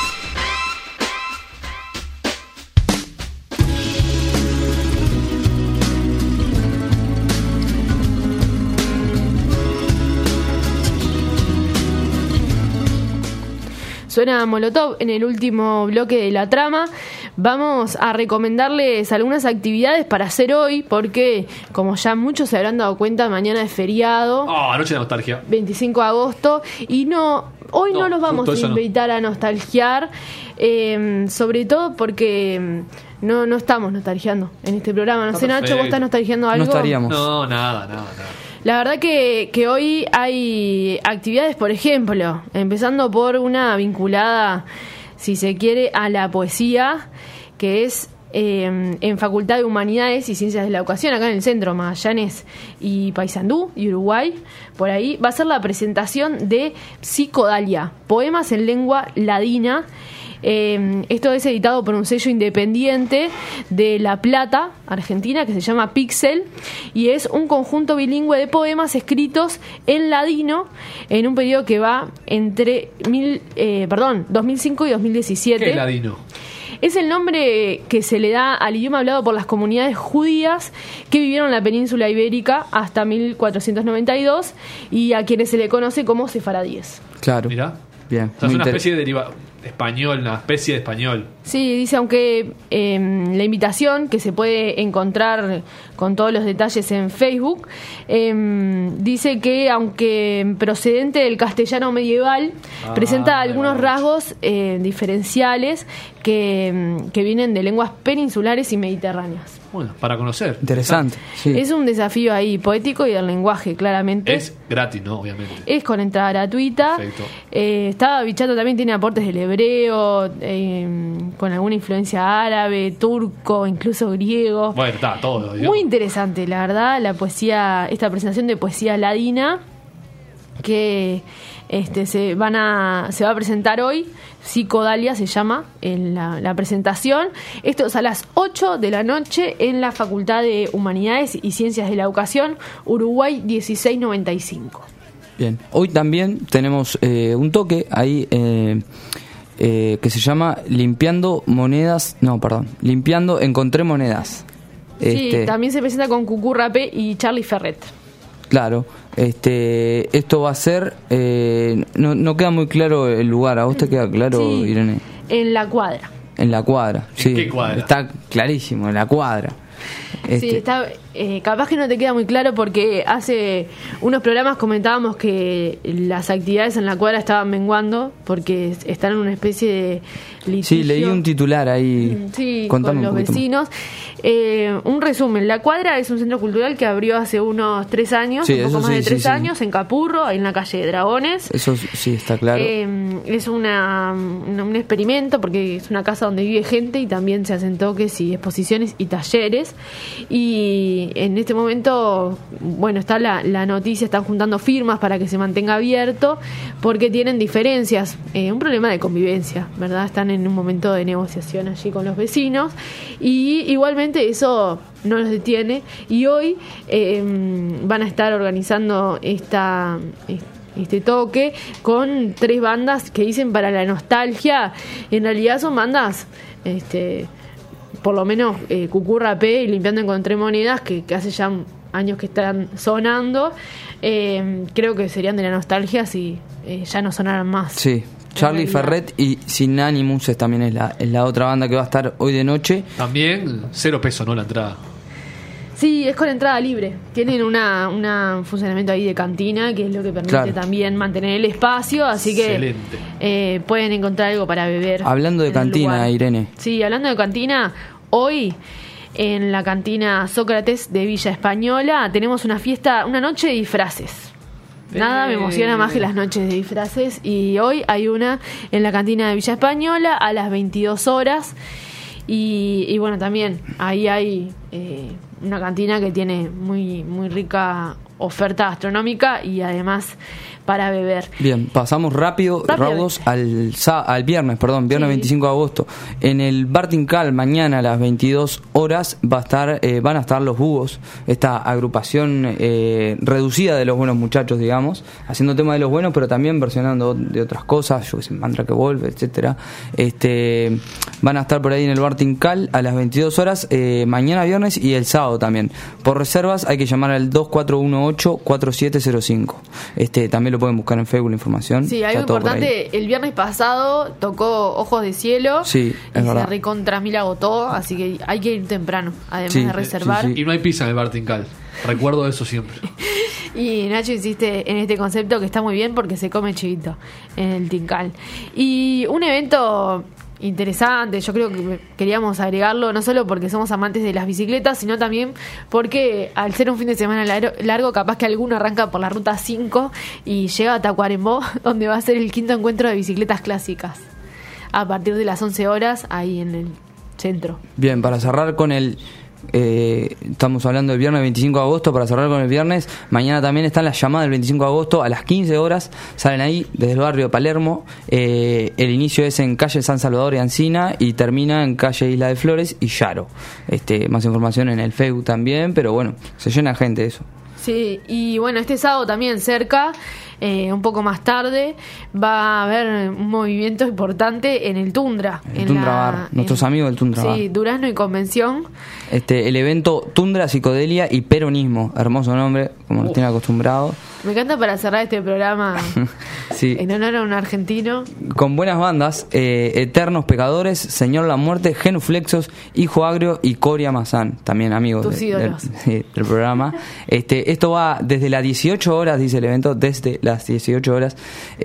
Suena Molotov en el último bloque de la trama. Vamos a recomendarles algunas actividades para hacer hoy, porque como ya muchos se habrán dado cuenta, mañana es feriado. Oh, noche de nostalgia. veinticinco de agosto. Y no, hoy no, no los vamos a invitar no. a nostalgiar, eh, sobre todo porque no, no estamos nostalgiando en este programa. No Está sé, perfecto. Nacho, ¿vos estás nostalgiando algo? No estaríamos. No, nada, nada, nada. La verdad que, que hoy hay actividades, por ejemplo, empezando por una vinculada, si se quiere, a la poesía, que es eh, en Facultad de Humanidades y Ciencias de la Educación, acá en el centro, Magallanes y Paysandú y Uruguay. Por ahí va a ser la presentación de Psicodalia, poemas en lengua ladina. Eh, esto es editado por un sello independiente de La Plata, Argentina, que se llama Pixel, y es un conjunto bilingüe de poemas escritos en ladino en un periodo que va entre mil, eh, perdón, dos mil cinco y dos mil diecisiete. ¿Qué es ladino? Es el nombre que se le da al idioma hablado por las comunidades judías que vivieron en la península ibérica hasta mil cuatrocientos noventa y dos y a quienes se le conoce como sefaradíes. Claro. Mirá. Bien. O sea, es una inter- especie de deriva español, una especie de español. Sí, dice, aunque eh, la invitación, que se puede encontrar con todos los detalles en Facebook, eh, dice que aunque procedente del castellano medieval, Ah, presenta algunos vale. rasgos eh, diferenciales que, que vienen de lenguas peninsulares y mediterráneas. Bueno, para conocer. Interesante. Sí. Es un desafío ahí poético y del lenguaje, claramente. Es gratis, ¿no? Obviamente. Es con entrada gratuita. Perfecto. Eh, estaba Bichato también tiene aportes del hebreo, eh, con alguna influencia árabe, turco, incluso griego. Bueno, está todo. digamos. Muy interesante, la verdad, la poesía, esta presentación de poesía ladina que este se van a se va a presentar hoy. Psicodalia se llama en la, la presentación. Esto es a las ocho de la noche en la Facultad de Humanidades y Ciencias de la Educación, Uruguay dieciséis noventa y cinco. Bien. Hoy también tenemos eh, un toque ahí eh, eh, que se llama Limpiando Monedas. No, perdón. Limpiando Encontré Monedas. Sí, Este, también se presenta con Cucú Rapé y Charlie Ferret. Claro. Este, esto va a ser. Eh, no, no queda muy claro el lugar. ¿A vos te queda claro, Sí. Irene? En la cuadra. En la cuadra. Sí. qué cuadra? Está clarísimo, en la cuadra. Sí, Este, está, eh, capaz que no te queda muy claro porque hace unos programas comentábamos que las actividades en la cuadra estaban menguando porque están en una especie de litigio. Sí, leí un titular ahí. Sí, Contame con un los poquito más. vecinos. Eh, un resumen, La Cuadra es un centro cultural que abrió hace unos tres años, Sí, un poco eso más sí, de sí, tres sí. años, en Capurro, en la calle de Dragones. Eso sí está claro. Eh, es una, una- un experimento porque es una casa donde vive gente y también se hacen toques y exposiciones y talleres. Y en este momento, bueno, está la, la noticia, están juntando firmas para que se mantenga abierto porque tienen diferencias, eh, un problema de convivencia, ¿verdad? Están en un momento de negociación allí con los vecinos y igualmente eso no los detiene y hoy eh, van a estar organizando esta... este toque con tres bandas que dicen para la nostalgia. En realidad son bandas este por lo menos eh, Cucú Rapé y Limpiando Encontré Monedas que, que hace ya años que están sonando. Eh, creo que serían de la nostalgia si eh, ya no sonaran más. Sí, Charlie realidad. Ferret y Sin Animus es también es la, es la otra banda que va a estar hoy de noche. También cero peso, ¿no? La entrada. Sí, es con entrada libre. Tienen una, una un funcionamiento ahí de cantina, que es lo que permite Claro. también mantener el espacio, así que Excelente. eh, pueden encontrar algo para beber. Hablando de en el cantina, lugar. Irene. Sí, hablando de cantina, hoy en la cantina Sócrates de Villa Española tenemos una fiesta, una noche de disfraces. Nada me emociona más que las noches de disfraces y hoy hay una en la cantina de Villa Española a las veintidós horas y, y bueno, también ahí hay eh, una cantina que tiene muy, muy rica oferta gastronómica y además para beber. Bien, pasamos rápido, Rápido. raudos, al, sa- al viernes, perdón, viernes Sí. veinticinco de agosto. En el Bartincal, mañana a las veintidós horas, va a estar, eh, van a estar los búhos, esta agrupación eh, reducida de los buenos muchachos, digamos, haciendo tema de los buenos, pero también versionando de otras cosas, yo que sé, Mantra que vuelve, etcétera. Este, van a estar por ahí en el Bartincal a las veintidós horas, eh, mañana viernes y el sábado también. Por reservas hay que llamar al dos cuatro uno ocho cuatro siete cero cinco. Este, también lo pueden buscar en Facebook la información. Sí, algo Está todo por ahí. importante, el viernes pasado tocó Ojos de Cielo Sí, y es se verdad. recontra mil agotó, así que hay que ir temprano, además Sí, de reservar. sí, sí. Y no hay pizza en el Bartincal. Recuerdo eso siempre. Y Nacho insiste en este concepto que está muy bien porque se come chivito en el Tincal. Y un evento interesante, yo creo que queríamos agregarlo no solo porque somos amantes de las bicicletas, sino también porque al ser un fin de semana lar- largo, capaz que alguno arranca por la ruta cinco y llega a Tacuarembó, donde va a ser el quinto encuentro de bicicletas clásicas a partir de las once horas ahí en el centro. Bien, para cerrar con el eh, estamos hablando del viernes veinticinco de agosto, para cerrar con el viernes. Mañana también están las llamadas del veinticinco de agosto a las quince horas, salen ahí desde el barrio de Palermo. Eh, el inicio es en calle San Salvador y Ancina y termina en calle Isla de Flores y Yaro. Este, más información en el Facebook también, pero bueno, se llena gente eso. Sí, y bueno, este sábado también cerca, eh, un poco más tarde, va a haber un movimiento importante en el Tundra. El en Tundra la, Bar, nuestros en, amigos del Tundra Bar. Sí, Durazno y Convención. Este, el evento Tundra, Psicodelia y Peronismo, hermoso nombre, como nos tiene acostumbrado. Me encanta para cerrar este programa Sí. en honor a un argentino. Con buenas bandas, eh, Eternos Pecadores, Señor La Muerte, Genuflexos, Hijo Agrio y Coria Mazán, también amigos Tus de- ídolos. del, sí, del programa. Este, esto va desde las dieciocho horas, dice el evento, desde las dieciocho horas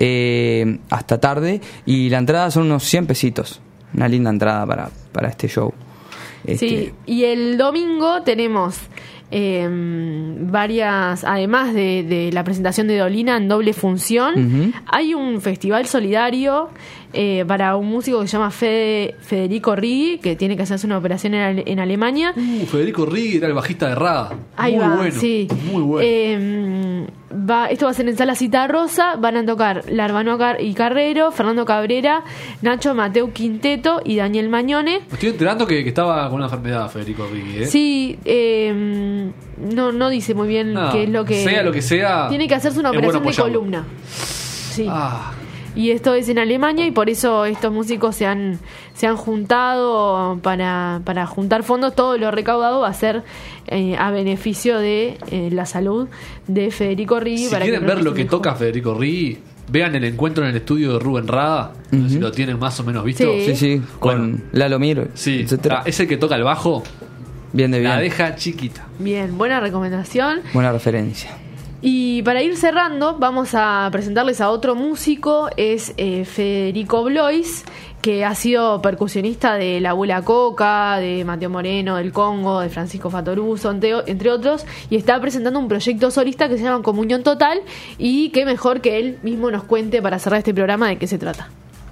eh, hasta tarde, y la entrada son unos cien pesitos, una linda entrada para, para este show. Este, Sí, y el domingo tenemos eh, varias, además de, de la presentación de Dolina en doble función, Ujú. hay un festival solidario eh, para un músico que se llama Fede- Federico Righi, que tiene que hacerse una operación en, Ale- en Alemania. Uh, Federico Righi era el bajista de Rada. Ahí muy va, bueno. sí. Muy bueno. Eh, va, esto va a ser en Sala Cita Rosa. Van a tocar Larbano Car- y Carrero, Fernando Cabrera, Nacho Mateu Quinteto y Daniel Mañone. Me estoy enterando que, que estaba con una enfermedad Federico Righi, ¿eh? Sí, eh, no, no dice muy bien No, qué es lo que... sea lo que sea, Tiene que hacerse una es operación bueno de apoyarlo. columna. Sí. Ah. Y esto es en Alemania y por eso estos músicos se han, se han juntado para, para juntar fondos. Todo lo recaudado va a ser eh, a beneficio de eh, la salud de Federico Righi. Si para quieren que ver lo pronto que se mejore. toca Federico Righi, vean el encuentro en el estudio de Rubén Rada. No sé si lo tienen más o menos visto. Sí. Sí, sí, con Lalo Mir, Sí, etcétera. ah, es el que toca el bajo. Bien de bien. La deja chiquita. Bien, buena recomendación. Buena referencia. Y para ir cerrando, vamos a presentarles a otro músico, es eh, Federico Blois, que ha sido percusionista de La Abuela Coca, de Mateo Moreno, del Congo, de Francisco Fatoruso, entre, entre otros, y está presentando un proyecto solista que se llama Comunión Total, y qué mejor que él mismo nos cuente para cerrar este programa de qué se trata.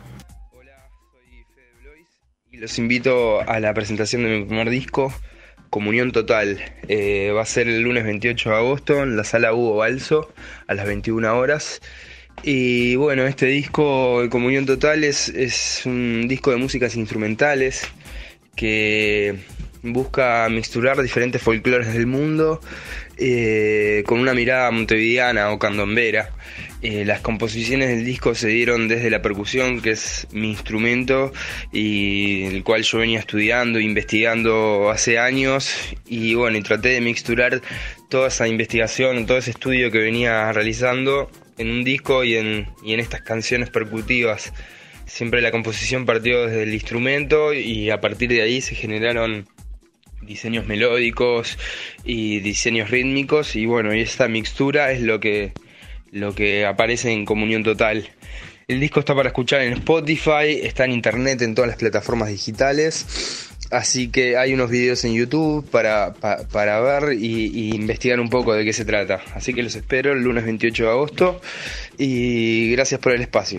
Y los invito a la presentación de mi primer disco, Comunión Total. Eh, va a ser el lunes veintiocho de agosto en la sala Hugo Balso a las veintiuna horas. Y bueno, este disco, Comunión Total, es, es un disco de músicas instrumentales que busca mixturar diferentes folclores del mundo eh, con una mirada montevideana o candombera. Eh, las composiciones del disco se dieron desde la percusión, que es mi instrumento y el cual yo venía estudiando, investigando hace años, y bueno, y traté de mixturar toda esa investigación, todo ese estudio que venía realizando en un disco y en, y en estas canciones percutivas. Siempre la composición partió desde el instrumento y a partir de ahí se generaron diseños melódicos y diseños rítmicos, y bueno, y esta mixtura es lo que lo que aparece en Comunión Total. El disco está para escuchar en Spotify, está en internet, en todas las plataformas digitales, así que hay unos videos en YouTube para, pa, para ver y, y investigar un poco de qué se trata. Así que los espero el lunes veintiocho de agosto y gracias por el espacio.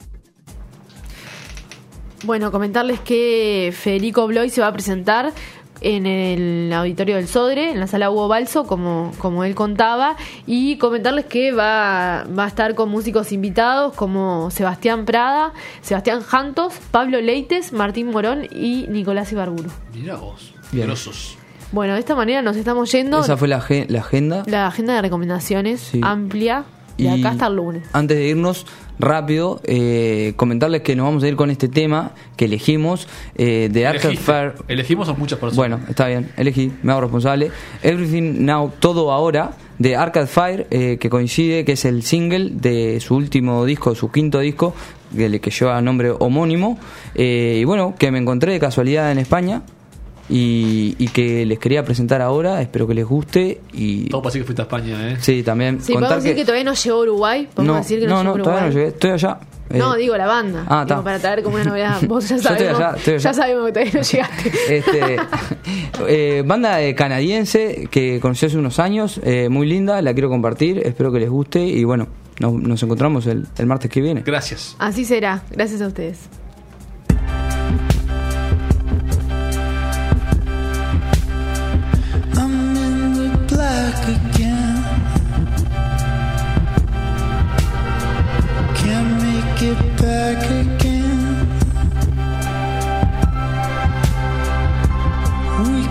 Bueno, comentarles que Federico Blois se va a presentar en el auditorio del Sodre, en la sala Hugo Balso, como, como él contaba, y comentarles que va, va a estar con músicos invitados como Sebastián Prada, Sebastián Jantos, Pablo Leites, Martín Morón y Nicolás Ibarburu. Mirá vos, Bien. grosos. Bueno, de esta manera nos estamos yendo. Esa fue la, ge- la agenda. La agenda de recomendaciones Sí. amplia de Y acá hasta el lunes. Antes de irnos, rápido, eh, comentarles que nos vamos a ir con este tema que elegimos eh, de Arcade Elegiste. Fire. Elegimos a muchas personas. Bueno, está bien, elegí, me hago responsable. Everything Now, Todo Ahora, de Arcade Fire, eh, que coincide, que es el single de su último disco, su quinto disco, que, que lleva nombre homónimo. Eh, y bueno, que me encontré de casualidad en España. Y, y que les quería presentar ahora, espero que les guste. Y Todo para decir que fuiste a España, ¿eh? sí, también Sí, podemos decir que... todavía no llegó a Uruguay. Podemos no, decir que no, no, llegó no, a Uruguay. todavía no llegué, estoy allá. No, Eh, digo la banda. Ah, Digo, está. para traer como una novedad. Vos ya Yo estoy sabemos, allá, estoy allá. ya sabemos que todavía no llegaste. Este, eh, banda eh, canadiense que conocí hace unos años, eh, muy linda, la quiero compartir, espero que les guste y bueno, nos, nos encontramos el, el martes que viene. Gracias. Así será. Gracias a ustedes.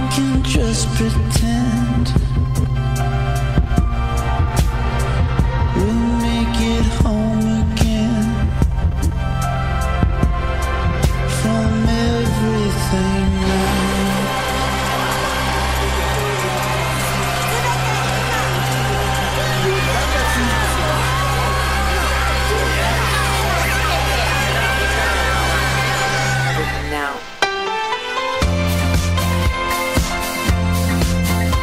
can just pretend we'll make it home again from everything now. Now.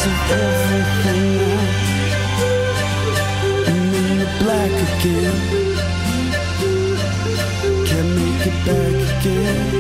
of everything now. And then the black again. Can't make it back again.